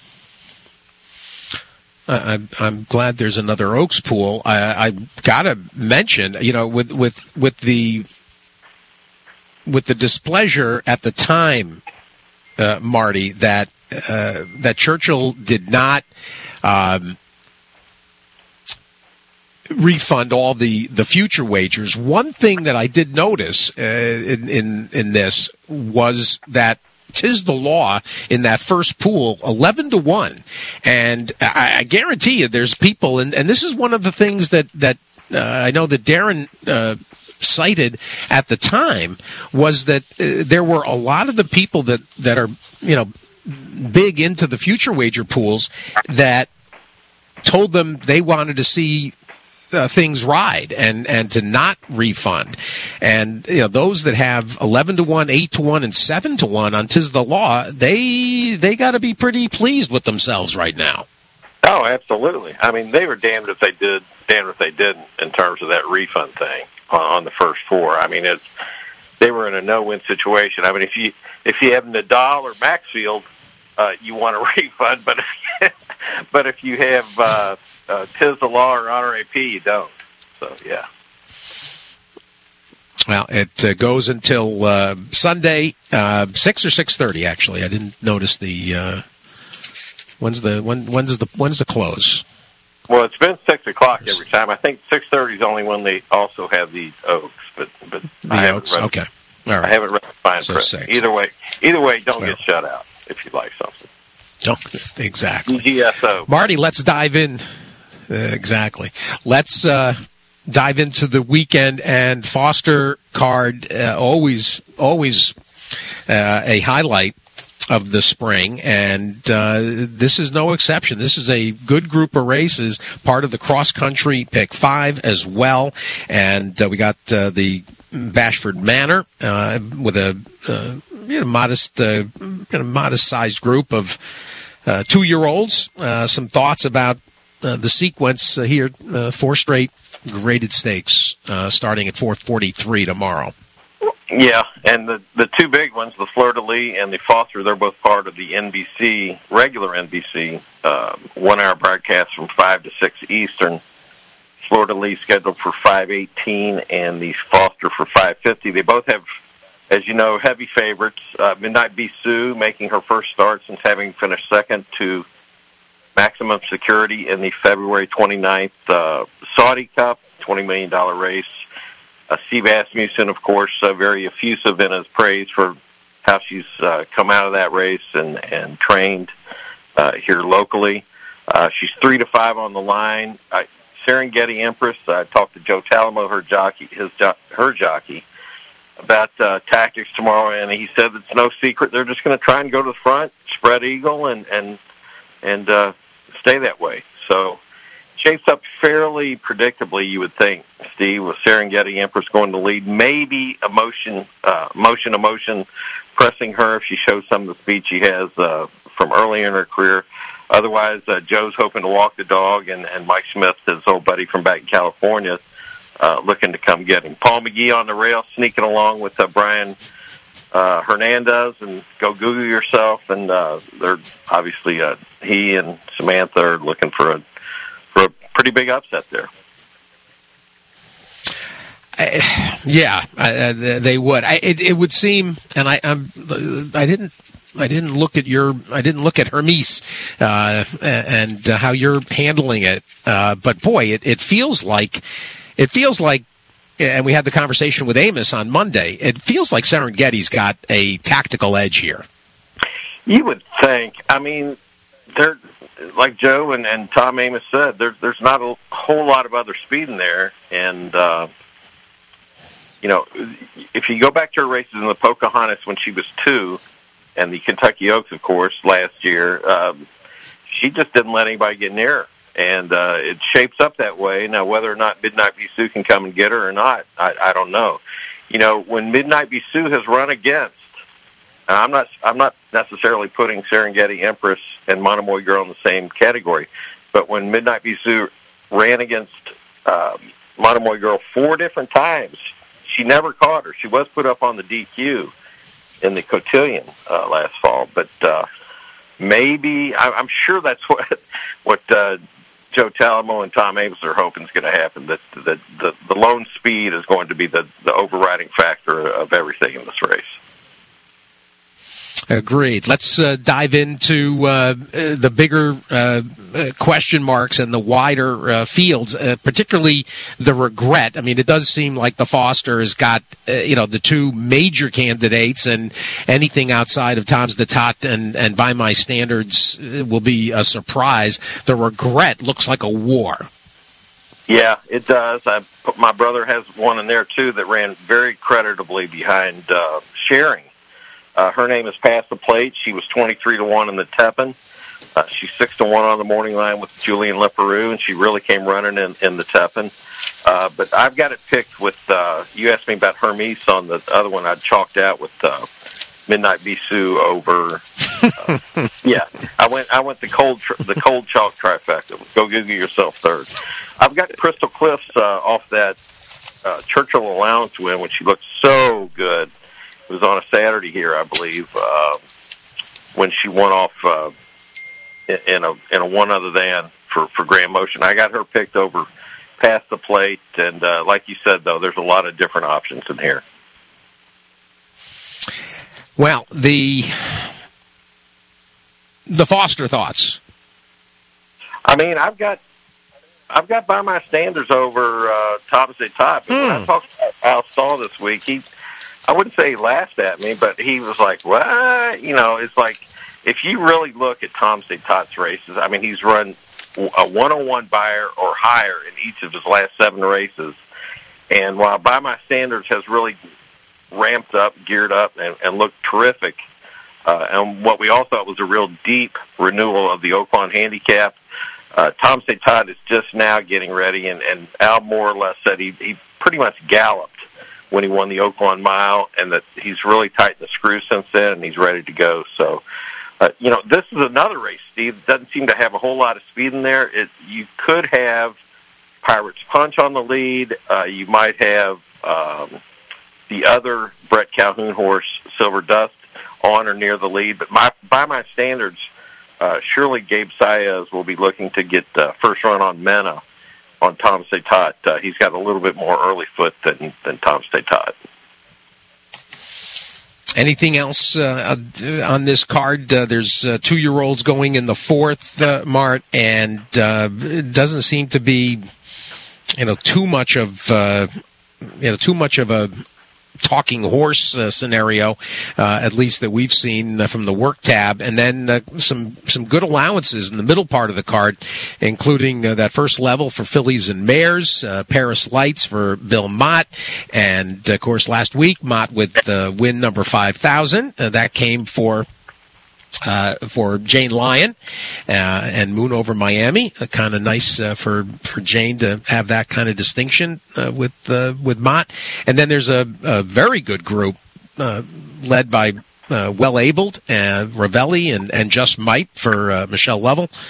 B: I'm, I'm glad there's another Oaks pool. I, I gotta mention, you know, with, with, with the, with the displeasure at the time, uh, Marty, that, uh, that Churchill did not, Um, refund all the, the future wagers. One thing that I did notice uh, in, in in this was that Tiz the Law in that first pool, eleven to one, and I, I guarantee you, there's people, and, and this is one of the things that that uh, I know that Darren uh, cited at the time was that uh, there were a lot of the people that that are you know. big into the future wager pools that told them they wanted to see uh, things ride and, and to not refund. And, you know, those that have eleven to one, eight to one, and seven to one on Tiz the Law, they, they got to be pretty pleased with themselves right now.
D: Oh, absolutely. I mean, they were damned if they did, damned if they didn't in terms of that refund thing on, on the first four. I mean, it's, they were in a no-win situation. I mean, if you, if you have Nadal or Maxfield, Uh, you want a refund, but but if you have uh, uh, Tiz the Law or Honor A P, you don't. So yeah.
B: Well, it uh, goes until uh, Sunday, uh, six or six thirty. Actually, I didn't notice the uh, when's the when when's the when's the close.
D: Well, it's been six o'clock every time. I think six thirty is only when they also have the Oaks, but but
B: the
D: I
B: Oaks.
D: Read,
B: okay, all right.
D: I haven't read the fine
B: so
D: print.
B: Six.
D: Either way, either way, don't
B: well.
D: get shut out if you like something.
B: Oh, exactly.
D: G S O.
B: Marty, let's dive in. Uh, exactly. Let's uh, dive into the weekend and Foster card. Uh, always, always uh, a highlight of the spring, and uh, this is no exception. This is a good group of races, part of the cross-country pick five as well, and uh, we got uh, the Bashford Manor uh, with a uh, you know, modest, uh, kind of modest-sized group of uh, two-year-olds. Uh, some thoughts about uh, the sequence uh, here: uh, four straight graded stakes, uh, starting at four forty-three tomorrow.
D: Yeah, and the the two big ones, the Fleur de Lis and the Foster, they're both part of the N B C regular N B C uh, one-hour broadcast from five to six Eastern. Fleur de Lis scheduled for five eighteen, and the Foster for five fifty. They both have, as you know, heavy favorites. Uh, Midnight Bisou making her first start since having finished second to Maximum Security in the February twenty-ninth uh, Saudi Cup, twenty million dollars race. Uh, Steve Asmussen, of course, uh, very effusive in his praise for how she's uh, come out of that race and, and trained uh, here locally. Uh, she's three to five on the line. Uh, Serengeti Empress, I talked to Joe Talamo, her jockey, his jo- her jockey, about uh, tactics tomorrow, and he said it's no secret they're just going to try and go to the front, spread eagle, and and and uh, stay that way. So shapes up fairly predictably, you would think, Steve, with Serengeti Empress going to lead. Maybe emotion, uh, motion, emotion pressing her if she shows some of the speed she has uh, from early in her career. Otherwise, uh, Joe's hoping to walk the dog, and, and Mike Smith, his old buddy from back in California, uh, looking to come get him. Paul McGee on the rail, sneaking along with uh, Brian uh, Hernandez, and go Google yourself. And uh, they're obviously uh, he and Samantha are looking for a for a pretty big upset there.
B: I, yeah, I, they would. I, it, it would seem, and I, I'm, I didn't. I didn't look at your. I didn't look at Hermes uh, and uh, how you're handling it. Uh, but boy, it, it feels like it feels like, and we had the conversation with Amos on Monday. It feels like Serengeti's got a tactical edge here.
D: You would think. I mean, they're like Joe and, and Tom Amos said. There's there's not a whole lot of other speed in there, and uh, you know, if you go back to her races in the Pocahontas when she was two. And the Kentucky Oaks, of course, last year, um, she just didn't let anybody get near her. And uh, it shapes up that way. Now, whether or not Midnight Bisou can come and get her or not, I, I don't know. You know, when Midnight Bisou has run against, and I'm not I'm not necessarily putting Serengeti Empress and Monomoy Girl in the same category, but when Midnight Bisou ran against uh, Monomoy Girl four different times, she never caught her. She was put up on the D Q in the Cotillion uh, last fall, but uh, maybe I, I'm sure that's what what uh, Joe Talamo and Tom Ames are hoping is going to happen. That the, the the lone speed is going to be the the overriding factor of everything in this race.
B: Agreed. Let's uh, dive into uh, the bigger uh, question marks and the wider uh, fields, uh, particularly the regret. I mean, it does seem like the Foster has got, uh, you know, the two major candidates, and anything outside of Tom's the Tot and, and By My Standards will be a surprise. The regret looks like a war.
D: Yeah, it does. I, my brother has one in there, too, that ran very creditably behind uh, Sharing. Uh, her name is Past the Plate. She was twenty-three to one in the Tepin. Uh, she's six to one on the morning line with Julian Leperoux, and she really came running in, in the Tepin. Uh, but I've got it picked with, uh, you asked me about Hermes on the other one. I chalked out with uh, Midnight Bisou over, uh, yeah. I went I went the cold tr- the cold chalk trifecta. Go Google yourself third. I've got Crystal Cliffs uh, off that uh, Churchill Allowance win, when she looked so good. It was on a Saturday here, I believe, uh, when she won off uh, in a in a one other than for, for Grand Motion. I got her picked over Past the Plate, and uh, like you said, though, there's a lot of different options in here.
B: Well, the the Foster thoughts.
D: I mean, I've got I've got By My Standards over uh, Top as Top. But when I talked about Al Stahl this week, he. I wouldn't say he laughed at me, but he was like, what? You know, it's like, if you really look at Tom Stay-Tot's races, I mean, he's run a one oh one buyer or higher in each of his last seven races. And while By My Standards has really ramped up, geared up, and, and looked terrific, uh, and what we all thought was a real deep renewal of the Oaklawn handicap, uh, Tom Stay-Tot is just now getting ready, and, and Al more or less said he, he pretty much galloped when he won the Oaklawn Mile, and that he's really tightened the screw since then, and he's ready to go. So, uh, you know, this is another race, Steve. It doesn't seem to have a whole lot of speed in there. It, you could have Pirate's Punch on the lead. Uh, you might have um, the other Brett Calhoun horse, Silver Dust, on or near the lead. But my, by my standards, uh, surely Gabe Saez will be looking to get uh, first run on Mena. On Tom Stay-Tot, uh, he's got a little bit more early foot than than Tom Stay-Tot.
B: Anything else uh, on this card? Uh, there's uh, two-year-olds going in the fourth, uh, Mart, and uh, it doesn't seem to be, you know, too much of, uh, you know, too much of a talking horse uh, scenario, uh, at least that we've seen uh, from the work tab, and then uh, some some good allowances in the middle part of the card, including uh, that first level for fillies and mares, uh, Paris Lights for Bill Mott, and of course last week Mott with uh, win number five thousand. Uh, that came for Uh, for Jane Lyon uh, and Moon Over Miami. Uh, kind of nice uh, for for Jane to have that kind of distinction uh, with uh, with Mott. And then there's a, a very good group uh, led by uh, Well Abled, uh, Ravelli, and, and Just Might for uh, Michelle Lovell.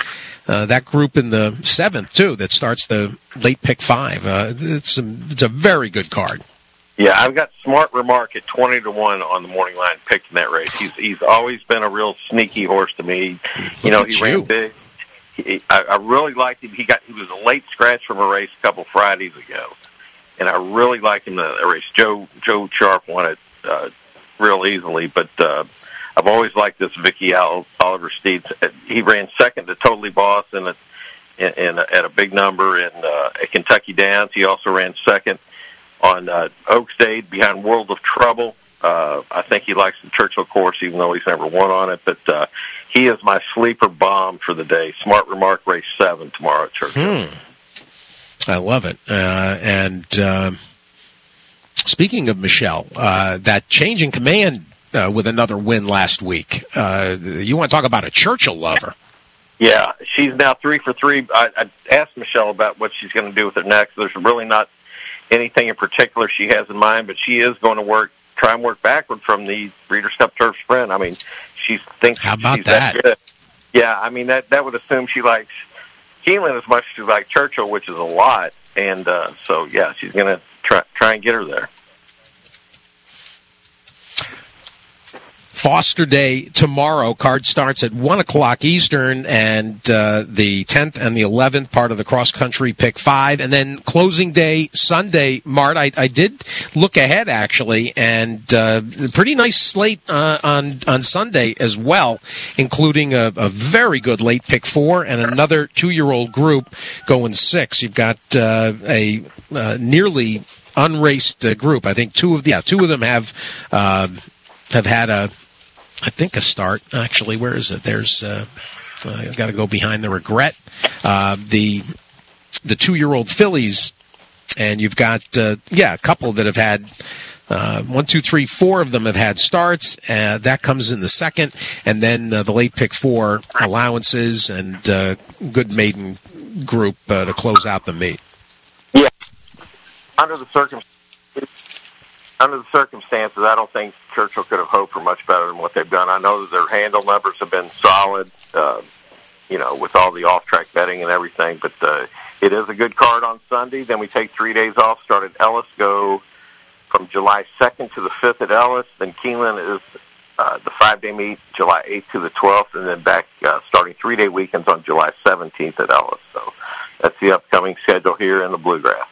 B: uh, that group in the seventh, too, that starts the late pick five. Uh, it's, a, it's a very good card.
D: Yeah, I've got Smart Remark at twenty to one on the morning line picked in that race. He's he's always been a real sneaky horse to me. You know, he
B: you.
D: ran big. He, I, I really liked him. He got he was a late scratch from a race a couple Fridays ago, and I really liked him in that race. Joe Joe Sharp won it uh, real easily, but uh, I've always liked this Vicky Oliver Steed. He ran second to Totally Boss in a, in, in a, at a big number in uh, at Kentucky Downs. He also ran second on uh, Oakstade behind World of Trouble. Uh, I think he likes the Churchill course, even though he's never won on it. But uh, he is my sleeper bomb for the day. Smart Remark, race seven tomorrow at Churchill.
B: Hmm. I love it. Uh, and uh, speaking of Michelle, uh, that change in command uh, with another win last week. Uh, you want to talk about a Churchill lover?
D: Yeah, she's now three for three. I, I asked Michelle about what she's going to do with her next. There's really not anything in particular she has in mind, but she is going to work, try and work backward from the Breeders' Cup Turf Sprint. I mean, she thinks
B: How about
D: she's
B: that?
D: that good. Yeah, I mean, that that would assume she likes Keeneland as much as she likes Churchill, which is a lot. And uh, so, yeah, she's going to try try and get her there.
B: Foster Day tomorrow. Card starts at one o'clock Eastern, and uh, the tenth and the eleventh, part of the cross-country pick five. And then closing day Sunday, Mart. I, I did look ahead, actually, and uh, a pretty nice slate uh, on, on Sunday as well, including a, a very good late pick four and another two-year-old group going six. You've got uh, a uh, nearly unraced uh, group. I think two of the, yeah, two of them have uh, have had a I think a start, actually. Where is it? There's, uh, I've got to go behind the regret. Uh, the the two-year-old fillies, and you've got, uh, yeah, a couple that have had, uh, one, two, three, four of them have had starts. Uh, that comes in the second. And then uh, the late pick four allowances and uh, good maiden group uh, to close out the meet.
D: Yeah. Under the circumstances, Under the circumstances, I don't think Churchill could have hoped for much better than what they've done. I know that their handle numbers have been solid, uh, you know, with all the off-track betting and everything, but uh, it is a good card on Sunday. Then we take three days off, start at Ellis, go from July second to the fifth at Ellis. Then Keeneland is uh, the five-day meet, July eighth to the twelfth, and then back uh, starting three-day weekends on July seventeenth at Ellis. So that's the upcoming schedule here in the Bluegrass.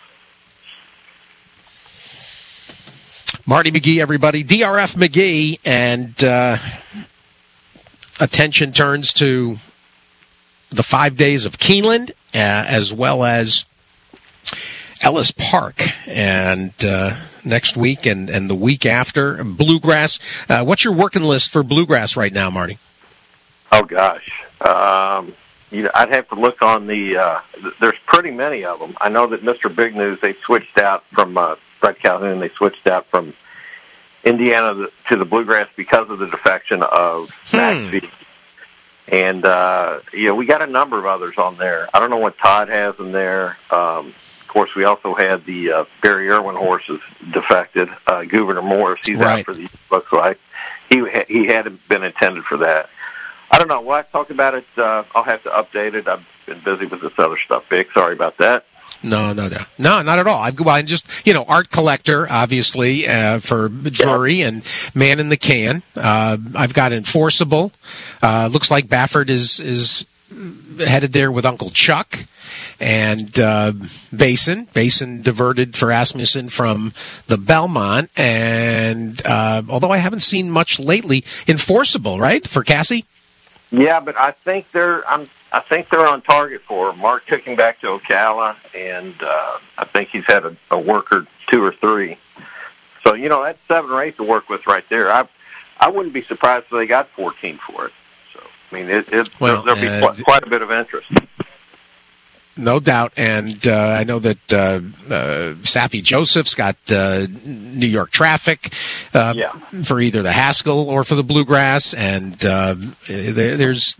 B: Marty McGee, everybody. D R F McGee, and uh, attention turns to the five days of Keeneland, uh, as well as Ellis Park, and uh, next week and, and the week after, Bluegrass. Uh, what's your working list for Bluegrass right now, Marty?
D: Oh, gosh. Um, you know, I'd have to look on the uh, – there's pretty many of them. I know that Mister Big News, they switched out from uh, – Fred Calhoun, they switched out from Indiana to the Bluegrass because of the defection of
B: hmm.
D: Maxie. And, uh, you know, we got a number of others on there. I don't know what Todd has in there. Um, of course, we also had the uh, Barry Irwin horses defected. Uh, Gouverneur Morris, he's
B: right.
D: out for the looks like. He, he hadn't been intended for that. I don't know. We'll have to talk about it. Uh, I'll have to update it. I've been busy with this other stuff, Big. Sorry about that.
B: No, no, no. No, not at all. I've, well, I'm just, you know, art collector, obviously, uh, for Drury and Man in the Can. Uh, I've got Enforceable. Uh, looks like Baffert is, is headed there with Uncle Chuck. And uh, Basin. Basin diverted for Asmussen from the Belmont. And uh, although I haven't seen much lately, Enforceable, right, for Cassie?
D: Yeah, but I think they're I'm I think they're on target for him. Mark took him back to Ocala, and uh, I think he's had a, a worker two or three. So you know that's seven or eight to work with right there. I I wouldn't be surprised if they got fourteen for it. So I mean, it, it
B: well,
D: there'll be
B: uh,
D: quite, quite a bit of interest.
B: No doubt, and uh, I know that uh, uh, Safi Joseph's got uh, New York Traffic uh,
D: yeah.
B: for either the Haskell or for the Bluegrass, and uh, there, there's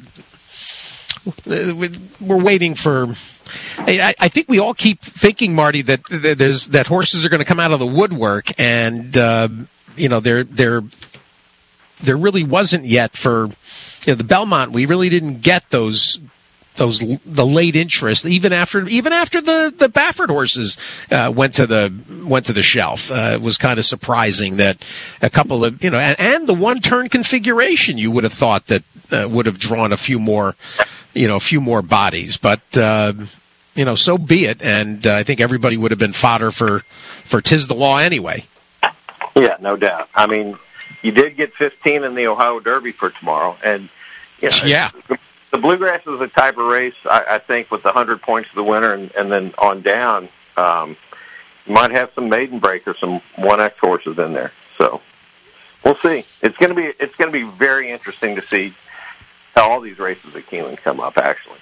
B: we're waiting for. I, I think we all keep thinking, Marty, that there's that horses are going to come out of the woodwork, and uh, you know there there there really wasn't yet for you know, the Belmont. We really didn't get those those the late interest, even after even after the, the Baffert horses uh, went to the went to the shelf. Uh, it was kind of surprising that a couple of you know, and, and the one turn configuration, you would have thought that uh, would have drawn a few more, you know, a few more bodies. But uh, you know, so be it. And uh, I think everybody would have been fodder for for 'Tis the Law anyway.
D: Yeah, no doubt. I mean, you did get fifteen in the Ohio Derby for tomorrow, and you know,
B: yeah.
D: The Bluegrass is a type of race, I, I think, with the one hundred points to the winner and, and then on down, um, you might have some maiden break or some one X horses in there. So we'll see. It's going to be it's going to be very interesting to see how all these races at Keeneland come up, actually.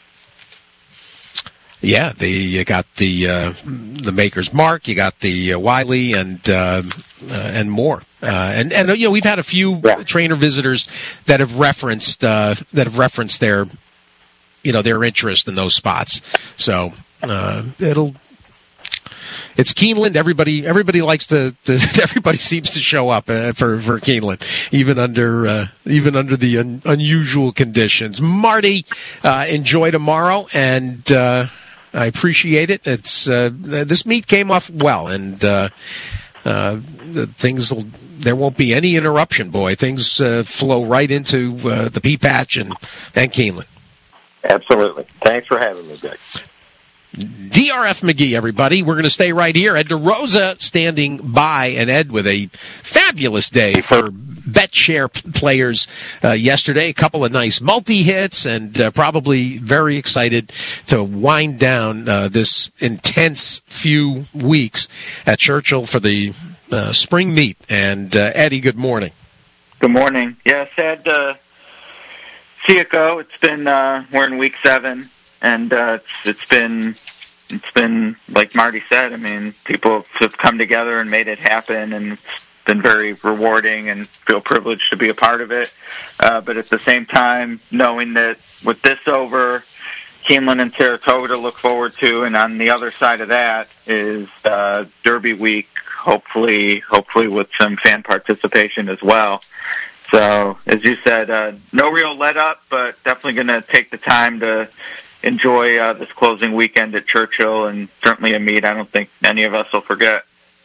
B: Yeah, the, you got the uh, the Maker's Mark, you got the uh, Wiley, and uh, uh, and more. Uh, and and you know, we've had a few yeah. trainer visitors that have referenced uh, that have referenced their you know their interest in those spots. So uh, it'll it's Keeneland. Everybody everybody likes to, to everybody seems to show up uh, for for Keeneland, even under uh, even under the un- unusual conditions. Marty, uh, enjoy tomorrow, and uh, I appreciate it. It's uh, this meet came off well, and uh, uh, things will. There won't be any interruption, boy. Things uh, flow right into uh, the Pea Patch and, and Keeneland.
D: Absolutely. Thanks for having me, Dick.
B: D R F McGee, everybody. We're going to stay right here. Ed DeRosa standing by, and Ed with a fabulous day for BetShare players uh, yesterday. A couple of nice multi-hits, and uh, probably very excited to wind down uh, this intense few weeks at Churchill for the Uh, spring meet. And uh, Eddie, good morning.
E: Good morning. Yeah, sad to see it go. It's been uh, we're in week seven, and uh, it's, it's been it's been like Marty said. I mean, people have come together and made it happen, and it's been very rewarding, and feel privileged to be a part of it. Uh, but at the same time, knowing that with this over, Keeneland and Saratoga to look forward to, and on the other side of that is uh, Derby week. Hopefully, hopefully with some fan participation as well. So, as you said, uh, no real let up, but definitely going to take the time to enjoy uh, this closing weekend at Churchill, and certainly a meet I don't think any of us will forget.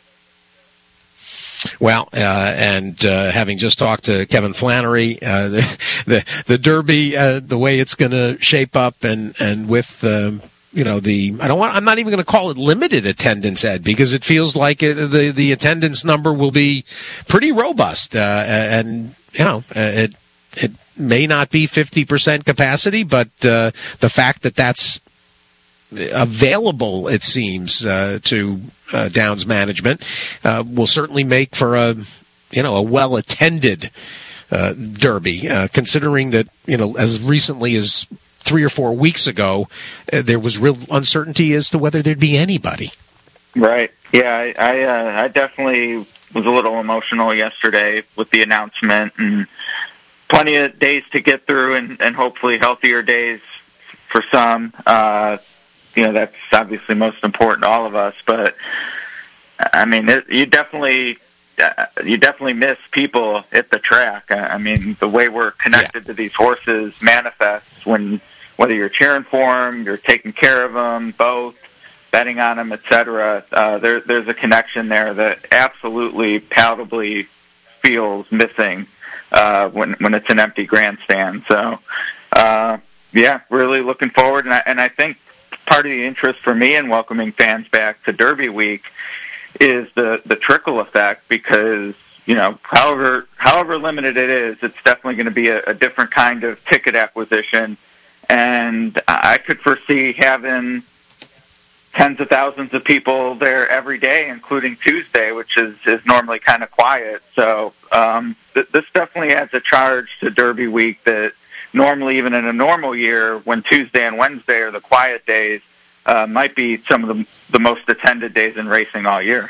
B: Well, uh, and uh, having just talked to Kevin Flannery, uh, the, the the Derby, uh, the way it's going to shape up, and and with. Um, You know, the I don't want. I'm not even going to call it limited attendance, Ed, because it feels like it, the the attendance number will be pretty robust, uh, and you know, it it may not be fifty percent capacity, but uh, the fact that that's available, it seems, uh, to uh, Downs management, uh, will certainly make for a you know a well attended uh, Derby, uh, considering that you know as recently as three or four weeks ago, uh, there was real uncertainty as to whether there'd be anybody.
E: Right. Yeah, I I, uh, I definitely was a little emotional yesterday with the announcement, and plenty of days to get through, and, and hopefully healthier days for some. Uh, you know, that's obviously most important to all of us. But I mean, it, you definitely. Uh, you definitely miss people at the track. I mean, the way we're connected yeah. to these horses manifests when, whether you're cheering for them, you're taking care of them, both, betting on them, et cetera. Uh, there, there's a connection there that absolutely, palpably feels missing uh, when when it's an empty grandstand. So, uh, yeah, really looking forward. And I, and I think part of the interest for me in welcoming fans back to Derby Week is the, the trickle effect, because, you know, however however limited it is, it's definitely going to be a, a different kind of ticket acquisition. And I could foresee having tens of thousands of people there every day, including Tuesday, which is, is normally kind of quiet. So um, th- this definitely adds a charge to Derby Week that normally, even in a normal year, when Tuesday and Wednesday are the quiet days, Uh, might be some of the the most attended days in racing all year.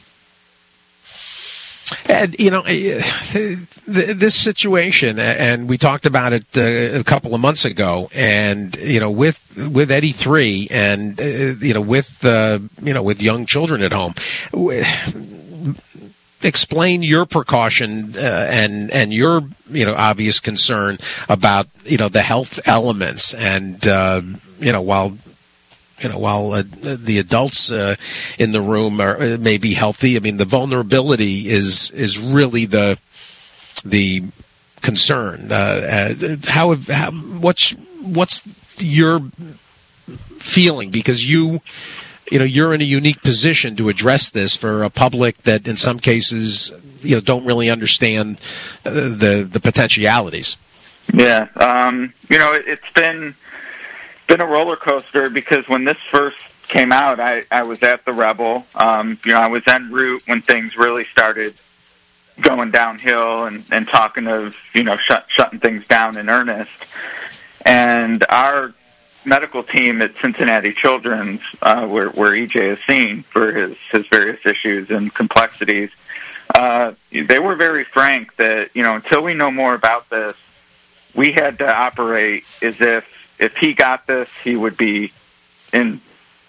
B: And, you know, this situation, and we talked about it a couple of months ago, and, you know, with with Eddie three, and, you know, with, uh, you know, with young children at home, explain your precaution uh, and and your you know obvious concern about you know the health elements, and uh, you know while you know while uh, the adults uh, in the room are uh, may be healthy, I mean the vulnerability is is really the the concern. Uh, uh, how, have, how what's what's your feeling, because you you know you're in a unique position to address this for a public that in some cases you know don't really understand uh, the the potentialities.
E: Yeah, um, you know it, it's been been a roller coaster, because when this first came out, I, I was at the Rebel. Um, you know, I was en route when things really started going downhill and, and talking of you know shut, shutting things down in earnest, and our medical team at Cincinnati Children's, uh, where, where E J is seen for his, his various issues and complexities, uh, they were very frank that, you know, until we know more about this, we had to operate as if, if he got this, he would be in,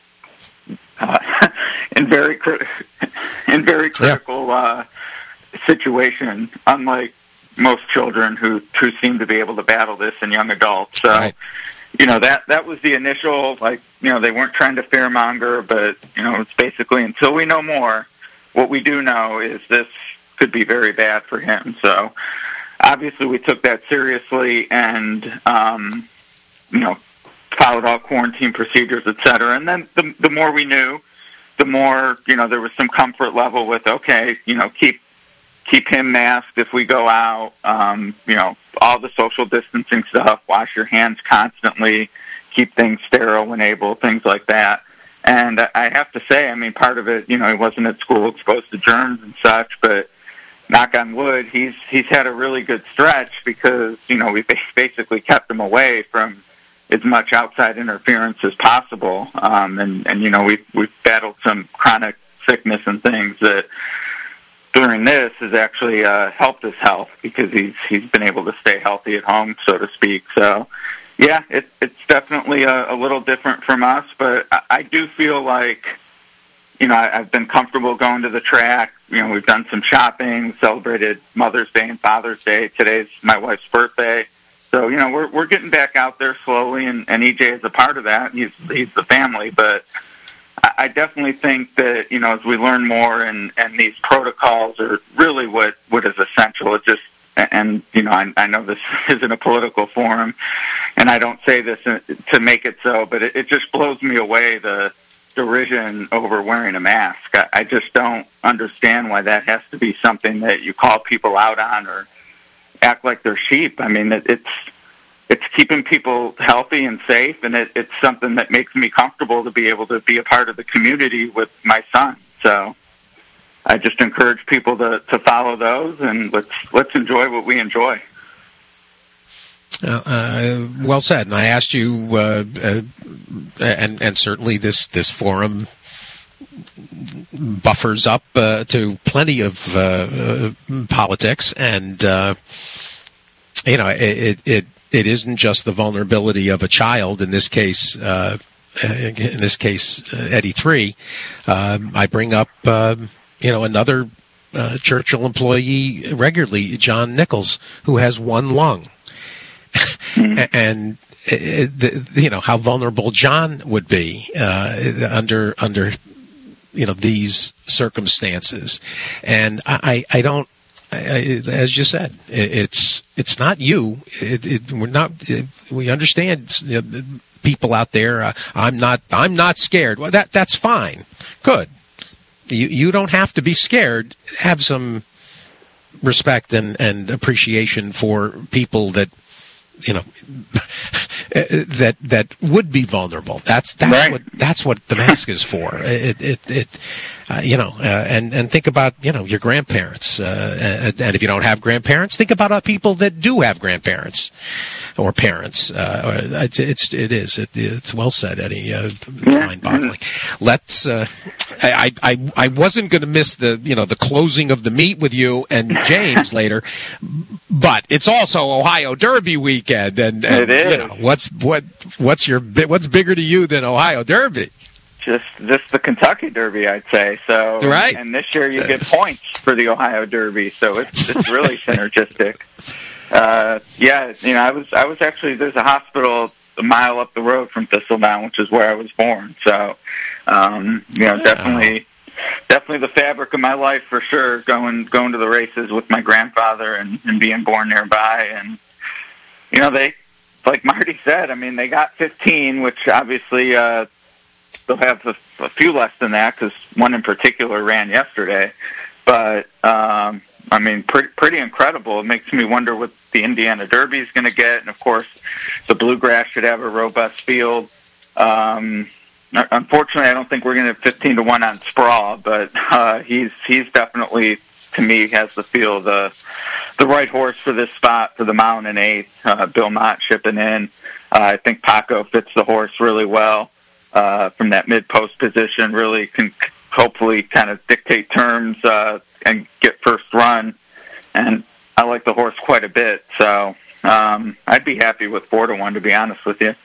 E: uh, in very, cri- in very critical, yeah. uh, situation, unlike most children who, who seem to be able to battle this in young adults. So, right. You know, that that was the initial, like, you know, they weren't trying to fearmonger, but, you know, it's basically until we know more, what we do know is this could be very bad for him. So, obviously, we took that seriously and, um, you know, followed all quarantine procedures, et cetera. And then the, the more we knew, the more, you know, there was some comfort level with, okay, you know, keep keep him masked if we go out, um, you know, all the social distancing stuff, wash your hands constantly, keep things sterile when able, things like that. And I have to say, I mean, part of it, you know, he wasn't at school exposed to germs and such, but knock on wood, he's he's had a really good stretch because, you know, we basically kept him away from as much outside interference as possible. Um, and, and, you know, we've, we've battled some chronic sickness and things that during this has actually uh, helped his health because he's he's been able to stay healthy at home, so to speak. So, yeah, it, it's definitely a, a little different from us, but I, I do feel like, you know, I, I've been comfortable going to the track. You know, we've done some shopping, celebrated Mother's Day and Father's Day. Today's my wife's birthday. So, you know, we're we're getting back out there slowly, and, and E J is a part of that. He's he's the family, but I definitely think that, you know, as we learn more and, and these protocols are really what, what is essential. It just, and, you know, I, I know this isn't a political forum, and I don't say this to make it so, but it, it just blows me away, the derision over wearing a mask. I, I just don't understand why that has to be something that you call people out on or act like they're sheep. I mean, it, it's... It's keeping people healthy and safe, and it, it's something that makes me comfortable to be able to be a part of the community with my son. So I just encourage people to, to follow those, and let's let's enjoy what we enjoy.
B: Uh, uh, well said. And I asked you, uh, uh, and and certainly this this forum buffers up uh, to plenty of uh, uh, politics, and uh, you know it it. It isn't just the vulnerability of a child. In this case, uh, in this case, uh, Eddie three. Uh, I bring up, uh, you know, another uh, Churchill employee regularly, John Nichols, who has one lung, mm-hmm. and it, the, you know how vulnerable John would be uh, under under you know these circumstances, and I, I don't. I, as you said, it, it's it's not you. It, it, we're not. It, we understand you know, people out there. Uh, I'm not. I'm not scared. Well, that that's fine. Good. You you don't have to be scared. Have some respect and, and appreciation for people that you know that that would be vulnerable. That's that's
E: right.
B: what that's what the mask is for. It it. it Uh, you know, uh, and and think about you know your grandparents, uh, and, and if you don't have grandparents, think about uh, people that do have grandparents or parents. Uh, it's, it's it is it, it's well said, Eddie. Uh, mind-boggling. Let's. Uh, I I I wasn't going to miss the you know the closing of the meet with you and James later, but it's also Ohio Derby weekend, and, and
E: it is.
B: You know, what's what what's your what's bigger to you than Ohio Derby?
E: just just the Kentucky Derby, I'd say. So,
B: right.
E: And this year you get points for the Ohio Derby, so it's it's really synergistic. Uh, yeah, you know, I was I was actually there's a hospital a mile up the road from Thistledown, which is where I was born. So, um, you know, definitely. Definitely the fabric of my life for sure, going going to the races with my grandfather and, and being born nearby. And, you know, they, like Marty said, I mean, they got fifteen, which obviously uh, they'll have a, a few less than that because one in particular ran yesterday. But, um, I mean, pretty, pretty incredible. It makes me wonder what the Indiana Derby is going to get. And, of course, the Bluegrass should have a robust field. Um Unfortunately, I don't think we're going to have fifteen to one on Sprawl, but uh, he's he's definitely, to me, has the feel the the right horse for this spot for the mile and an eighth. Uh, Bill Mott shipping in. Uh, I think Paco fits the horse really well uh, from that mid post position. Really can hopefully kind of dictate terms uh, and get first run. And I like the horse quite a bit, so um, I'd be happy with four to one, to be honest with you.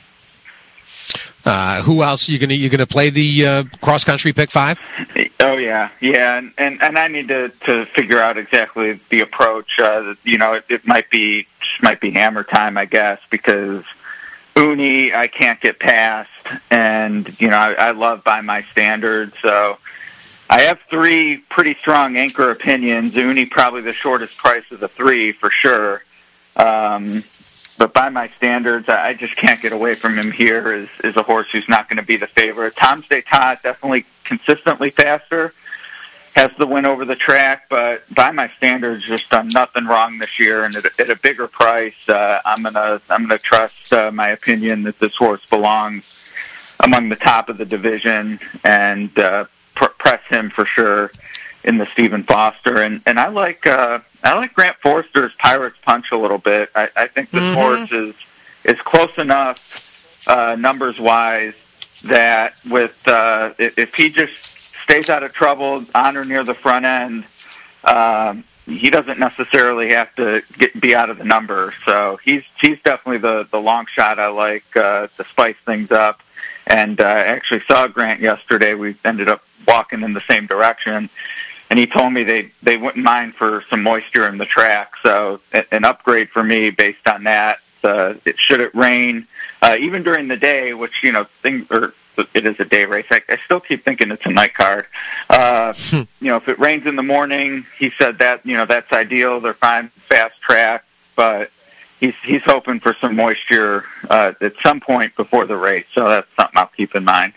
B: Uh, who else are you gonna you gonna play the uh, cross country pick five?
E: Oh yeah, yeah, and, and and I need to to figure out exactly the approach. Uh, you know, it, it might be might be hammer time, I guess, because Uni I can't get past, and you know I, I love By My Standards, so I have three pretty strong anchor opinions. Uni probably the shortest price of the three for sure. Um, But by my standards, I just can't get away from him here as, as a horse who's not going to be the favorite. Tom's d'Etat, definitely consistently faster, has the win over the track, but by my standards, just done nothing wrong this year. And at, at a bigger price, uh, I'm gonna I'm gonna trust uh, my opinion that this horse belongs among the top of the division and uh, pr- press him for sure in the Stephen Foster. And and I like. Uh, I like Grant Forster's Pirate's Punch a little bit. I, I think this mm-hmm. horse is is close enough uh, numbers wise that with uh, if he just stays out of trouble on or near the front end, um, he doesn't necessarily have to get be out of the number. So he's he's definitely the, the long shot I like uh, to spice things up. And uh, I actually saw Grant yesterday. We ended up walking in the same direction. And he told me they, they wouldn't mind for some moisture in the track. So an upgrade for me based on that. Uh, it, should it rain, uh, even during the day, which, you know, things or it is a day race. I, I still keep thinking it's a night card. Uh, you know, if it rains in the morning, he said that, you know, that's ideal. They're fine, fast track, but he's, he's hoping for some moisture uh, at some point before the race. So that's something I'll keep in mind.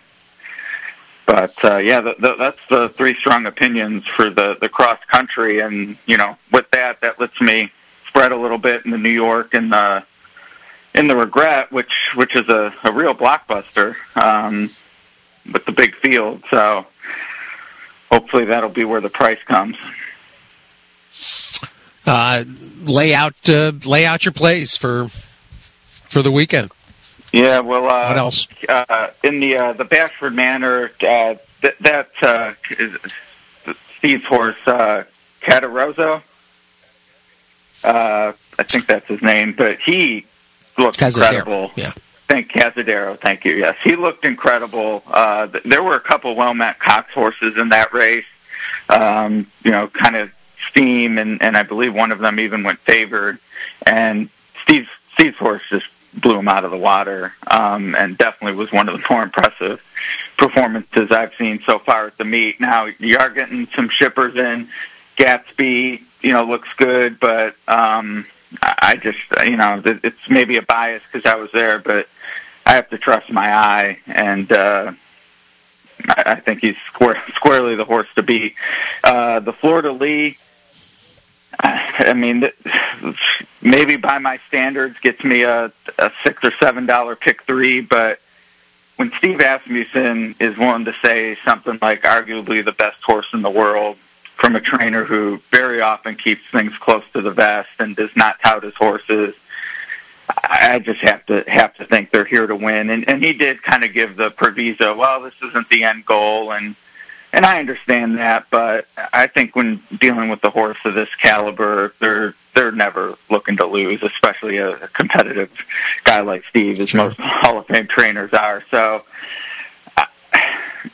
E: But, uh, yeah, the, the, that's the three strong opinions for the, the cross-country. And, you know, with that, that lets me spread a little bit in the New York and the, in the Regret, which which is a, a real blockbuster um, with the big field. So hopefully that'll be where the price comes.
B: Uh, lay out, uh, lay out your plays for for the weekend.
E: Yeah, well, uh,
B: what else?
E: Uh, in the uh, the Bashford Manor, uh, th- that uh, is Steve's horse, uh, Cataroso. Uh, I think that's his name, but he looked Cazadero. incredible.
B: Yeah,
E: thank Cazadero. Thank you. Yes, he looked incredible. Uh, th- there were a couple well-met Cox horses in that race. Um, you know, kind of steam, and, and I believe one of them even went favored. And Steve's Steve's horse just blew him out of the water, um, and definitely was one of the more impressive performances I've seen so far at the meet. Now, you are getting some shippers in. Gatsby, you know, looks good, but um, I just, you know, it's maybe a bias because I was there, but I have to trust my eye, and uh, I think he's square, squarely the horse to beat. Uh, the Florida Lee, I mean, maybe by my standards gets me a, a six or seven dollar pick three, but when Steve Asmussen is willing to say something like arguably the best horse in the world from a trainer who very often keeps things close to the vest and does not tout his horses, I just have to have to think they're here to win. And, and he did kind of give the proviso, well, this isn't the end goal, and And I understand that, but I think when dealing with the horse of this caliber, they're they're never looking to lose, especially a, a competitive guy like Steve, as most Hall of Fame trainers are. So,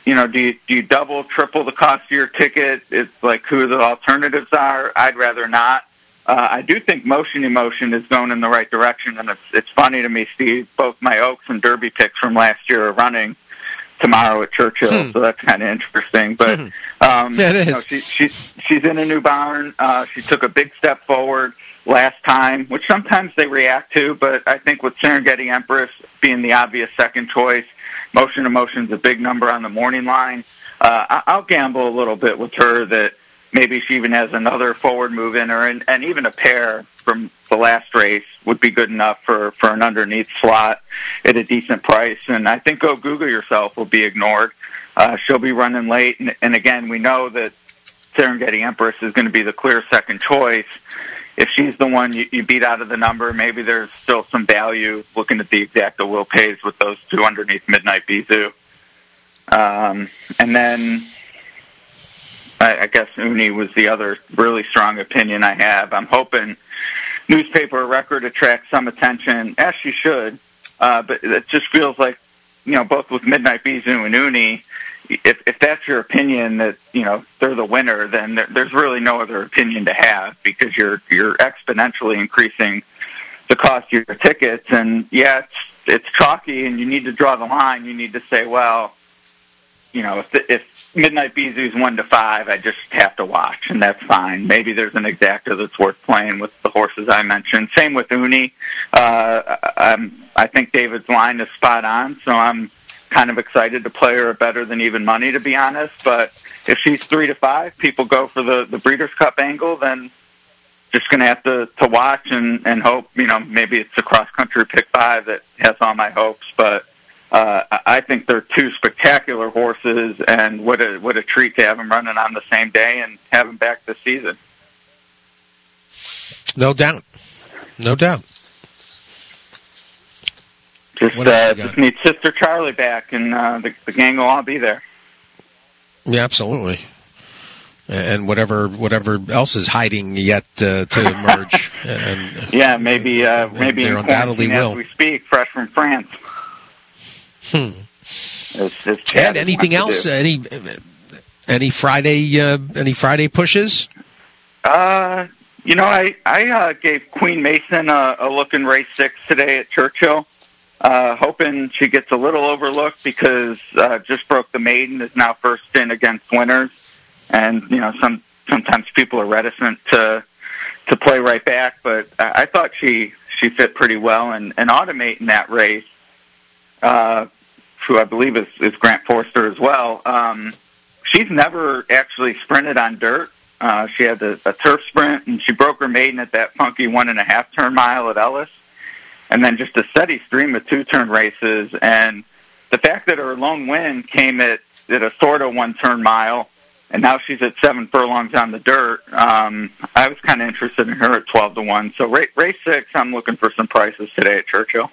E: you know, do you, do you double, triple the cost of your ticket? It's like who the alternatives are. I'd rather not. Uh, I do think Motion Emotion is going in the right direction, and it's, it's funny to me, Steve, both my Oaks and Derby picks from last year are running tomorrow at Churchill, hmm. so that's kind of interesting. But um,
B: yeah, it is.
E: You know, she, she's, she's in a new barn. Uh, she took a big step forward last time, which sometimes they react to, but I think with Serengeti Empress being the obvious second choice, Motion Emotion's a big number on the morning line. Uh, I'll gamble a little bit with her that maybe she even has another forward move in her, and, and even a pair from the last race would be good enough for, for an underneath slot at a decent price. And I think Go Google Yourself will be ignored. Uh, she'll be running late, and, and again, we know that Serengeti Empress is going to be the clear second choice. If she's the one you, you beat out of the number, maybe there's still some value looking at the exacta Will pays with those two underneath Midnight Bisou. Um, and then I, I guess Uni was the other really strong opinion I have. I'm hoping Newspaper Record attracts some attention, as she should, uh, but it just feels like, you know, both with Midnight Bisou and Uni, if, if that's your opinion that, you know, they're the winner, then there, there's really no other opinion to have, because you're you're exponentially increasing the cost of your tickets. And, yeah, it's, it's chalky, and you need to draw the line. You need to say, well, you know, if, the, if Midnight Bisou's one to five, I just have to watch, and that's fine. Maybe there's an exacta that's worth playing with the horses I mentioned. Same with Uni. Uh, I'm, I think David's line is spot on, so I'm kind of excited to play her better than even money, to be honest. But if she's three to five, people go for the, the Breeders' Cup angle, then just going to have to to watch and, and hope, you know, maybe it's a cross-country pick five that has all my hopes. But uh, I think they're two spectacular horses, and what a, what a treat to have them running on the same day and have them back this season.
B: No doubt. No doubt.
E: Just, uh, just need Sister Charlie back, and uh, the, the gang will all be there.
B: Yeah, absolutely. And whatever whatever else is hiding yet uh, to emerge. And,
E: yeah, maybe uh, maybe in
B: undoubtedly will.
E: As we speak, fresh from France.
B: Hmm.
E: It's, it's
B: Ed, anything else? Any any Friday uh, any Friday pushes?
E: Uh, you know, I I uh, gave Queen Mason a, a look in race six today at Churchill. Uh, hoping she gets a little overlooked because uh, just broke the maiden, is now first in against winners, and you know some sometimes people are reticent to to play right back, but I, I thought she she fit pretty well, and, and Automate in that race, uh, who I believe is, is Grant Forster as well. Um, she's never actually sprinted on dirt. Uh, she had a, a turf sprint, and she broke her maiden at that funky one and a half turn mile at Ellis. And then just a steady stream of two-turn races. And the fact that her lone win came at, at a sort of one-turn mile, and now she's at seven furlongs on the dirt, um, I was kind of interested in her at twelve to one. So race, race six, I'm looking for some prices today at Churchill.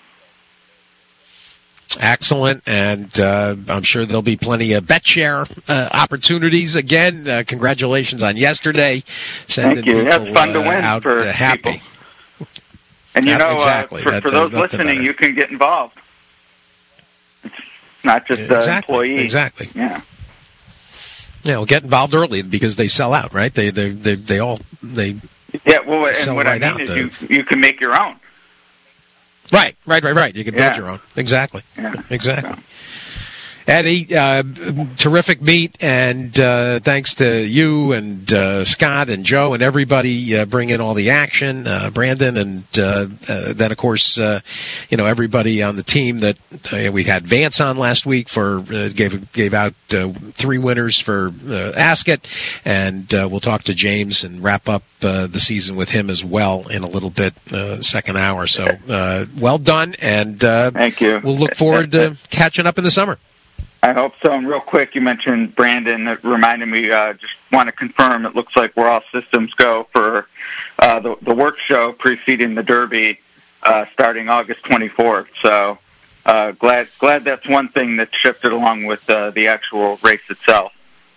B: Excellent, and uh, I'm sure there'll be plenty of bet share uh, opportunities. Again, uh, congratulations on yesterday. Sending
E: Thank you.
B: People,
E: That's fun to win
B: uh, out
E: for
B: uh, happy.
E: People. And you know,
B: exactly.
E: uh, for,
B: that,
E: for those listening,
B: better.
E: you can get involved. It's not just the
B: exactly.
E: employee.
B: Exactly.
E: Yeah.
B: Yeah, well, get involved early because they sell out, right? They they they, they all they.
E: Yeah. Well, and
B: sell
E: what
B: right
E: I mean is,
B: the...
E: you you can make your own.
B: Right, right, right, right. You can build
E: yeah.
B: your own. Exactly.
E: Yeah.
B: Exactly.
E: So.
B: Eddie, uh, terrific meet, and uh, thanks to you and uh, Scott and Joe and everybody uh, bringing all the action, uh, Brandon, and uh, uh, then, of course, uh, you know, everybody on the team that uh, we had Vance on last week for uh, gave gave out uh, three winners for uh, Ascot, and uh, we'll talk to James and wrap up uh, the season with him as well in a little bit, uh, second hour. So, uh, well done, and uh,
E: thank you.
B: We'll look forward to catching up in the summer.
E: I hope so. And real quick, you mentioned Brandon. It reminded me, uh, just want to confirm, it looks like we're all systems go for uh, the, the work show preceding the Derby uh, starting August twenty-fourth. So uh, glad glad that's one thing that shifted along with uh, the actual race itself.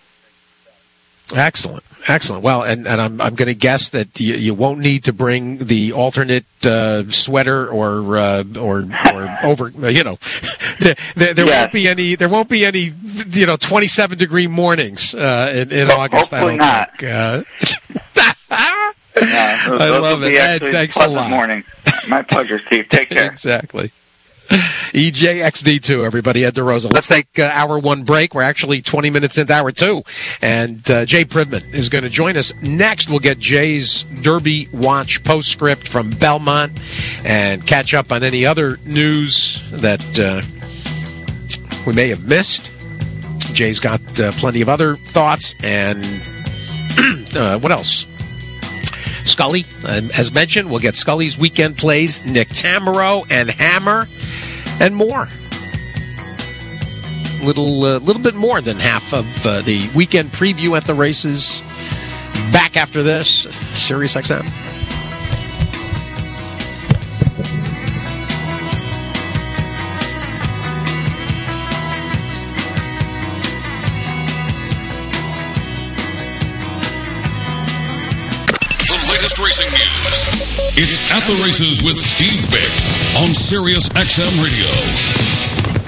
B: Excellent. Excellent. Well, and, and I'm I'm going to guess that you, you won't need to bring the alternate uh, sweater or uh, or or over you know there, there, there
E: yes.
B: won't be any. There won't be any. You know, twenty-seven degree mornings uh, in, in
E: well,
B: August.
E: Hopefully
B: I don't
E: not.
B: Think. Uh,
E: yeah, those,
B: I
E: those
B: love
E: will
B: it.
E: be
B: Ed, thanks a
E: pleasant
B: lot.
E: Mornings. My pleasure, Steve. Take care.
B: Exactly. E J X D two, everybody. Ed DeRosa. Let's take uh, hour one break. We're actually twenty minutes into hour two. And uh, Jay Privman is going to join us. Next, we'll get Jay's Derby Watch postscript from Belmont and catch up on any other news that uh, we may have missed. Jay's got uh, plenty of other thoughts. And uh, what else? Scully, um, as mentioned, we'll get Scully's weekend plays, Nick Tamaro and Hammer, and more. Little, uh, little bit more than half of uh, the weekend preview at the races. Back after this, Sirius X M.
A: Racing news. It's At the Races with Steve Bick on Sirius X M Radio.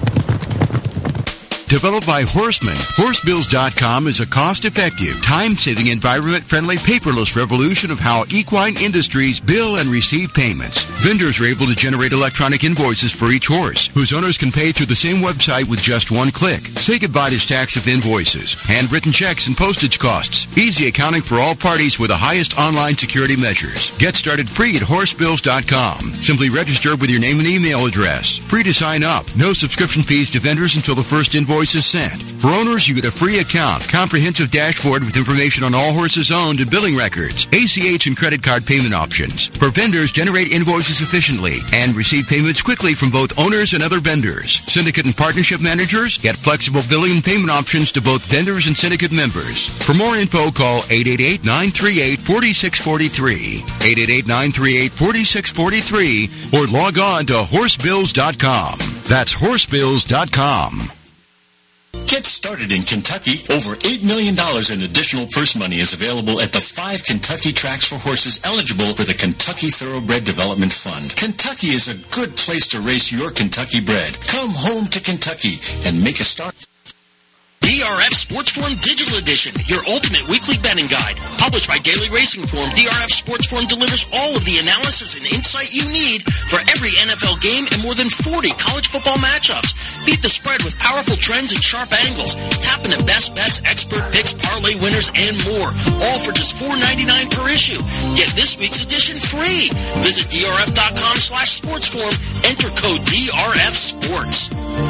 F: Developed by Horseman, Horsebills dot com is a cost-effective, time-saving, environment-friendly, paperless revolution of how equine industries bill and receive payments. Vendors are able to generate electronic invoices for each horse, whose owners can pay through the same website with just one click. Say goodbye to stacks of invoices, handwritten checks, and postage costs. Easy accounting for all parties with the highest online security measures. Get started free at Horsebills dot com. Simply register with your name and email address. Free to sign up. No subscription fees to vendors until the first invoice is sent. For owners, you get a free account, comprehensive dashboard with information on all horses owned and billing records, A C H and credit card payment options. For vendors, generate invoices efficiently and receive payments quickly from both owners and other vendors. Syndicate and partnership managers get flexible billing and payment options to both vendors and syndicate members. For more info, call eight eight eight, nine three eight, four six four three, eight eight eight, nine three eight, four six four three, or log on to Horsebills dot com. That's Horsebills dot com.
G: Get started in Kentucky. Over eight million dollars in additional purse money is available at the five Kentucky tracks for horses eligible for the Kentucky Thoroughbred Development Fund. Kentucky is a good place to race your Kentucky bred. Come home to Kentucky and make a start. D R F Sports Forum Digital Edition, your ultimate weekly betting guide. Published by Daily Racing Form, D R F Sports Forum delivers all of the analysis and insight you need for every N F L game and more than forty college football matchups. Beat the spread with powerful trends and sharp angles. Tap into best bets, expert picks, parlay winners, and more. All for just four ninety-nine per issue. Get this week's edition free. Visit D R F dot com slash sports forum. Enter code D R F Sports.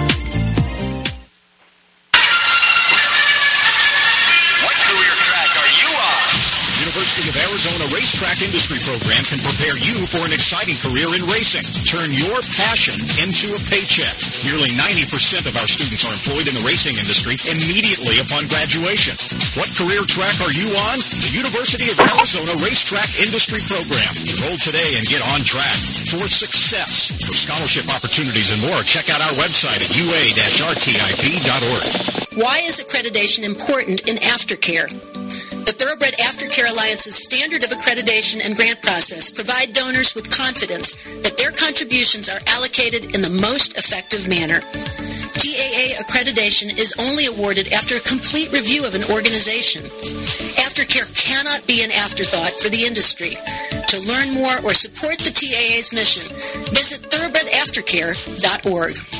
H: University of Arizona Racetrack Industry Program can prepare you for an exciting career in racing. Turn your passion into a paycheck. Nearly ninety percent of our students are employed in the racing industry immediately upon graduation. What career track are you on? The University of Arizona Racetrack Industry Program. Enroll today and get on track for success. For scholarship opportunities and more, check out our website at U A R T I P dot org.
I: Why is accreditation important in aftercare? The Thoroughbred Aftercare Alliance's standard of accreditation and grant process provide donors with confidence that their contributions are allocated in the most effective manner. T A A accreditation is only awarded after a complete review of an organization. Aftercare cannot be an afterthought for the industry. To learn more or support the T A A's mission, visit thoroughbred aftercare dot org.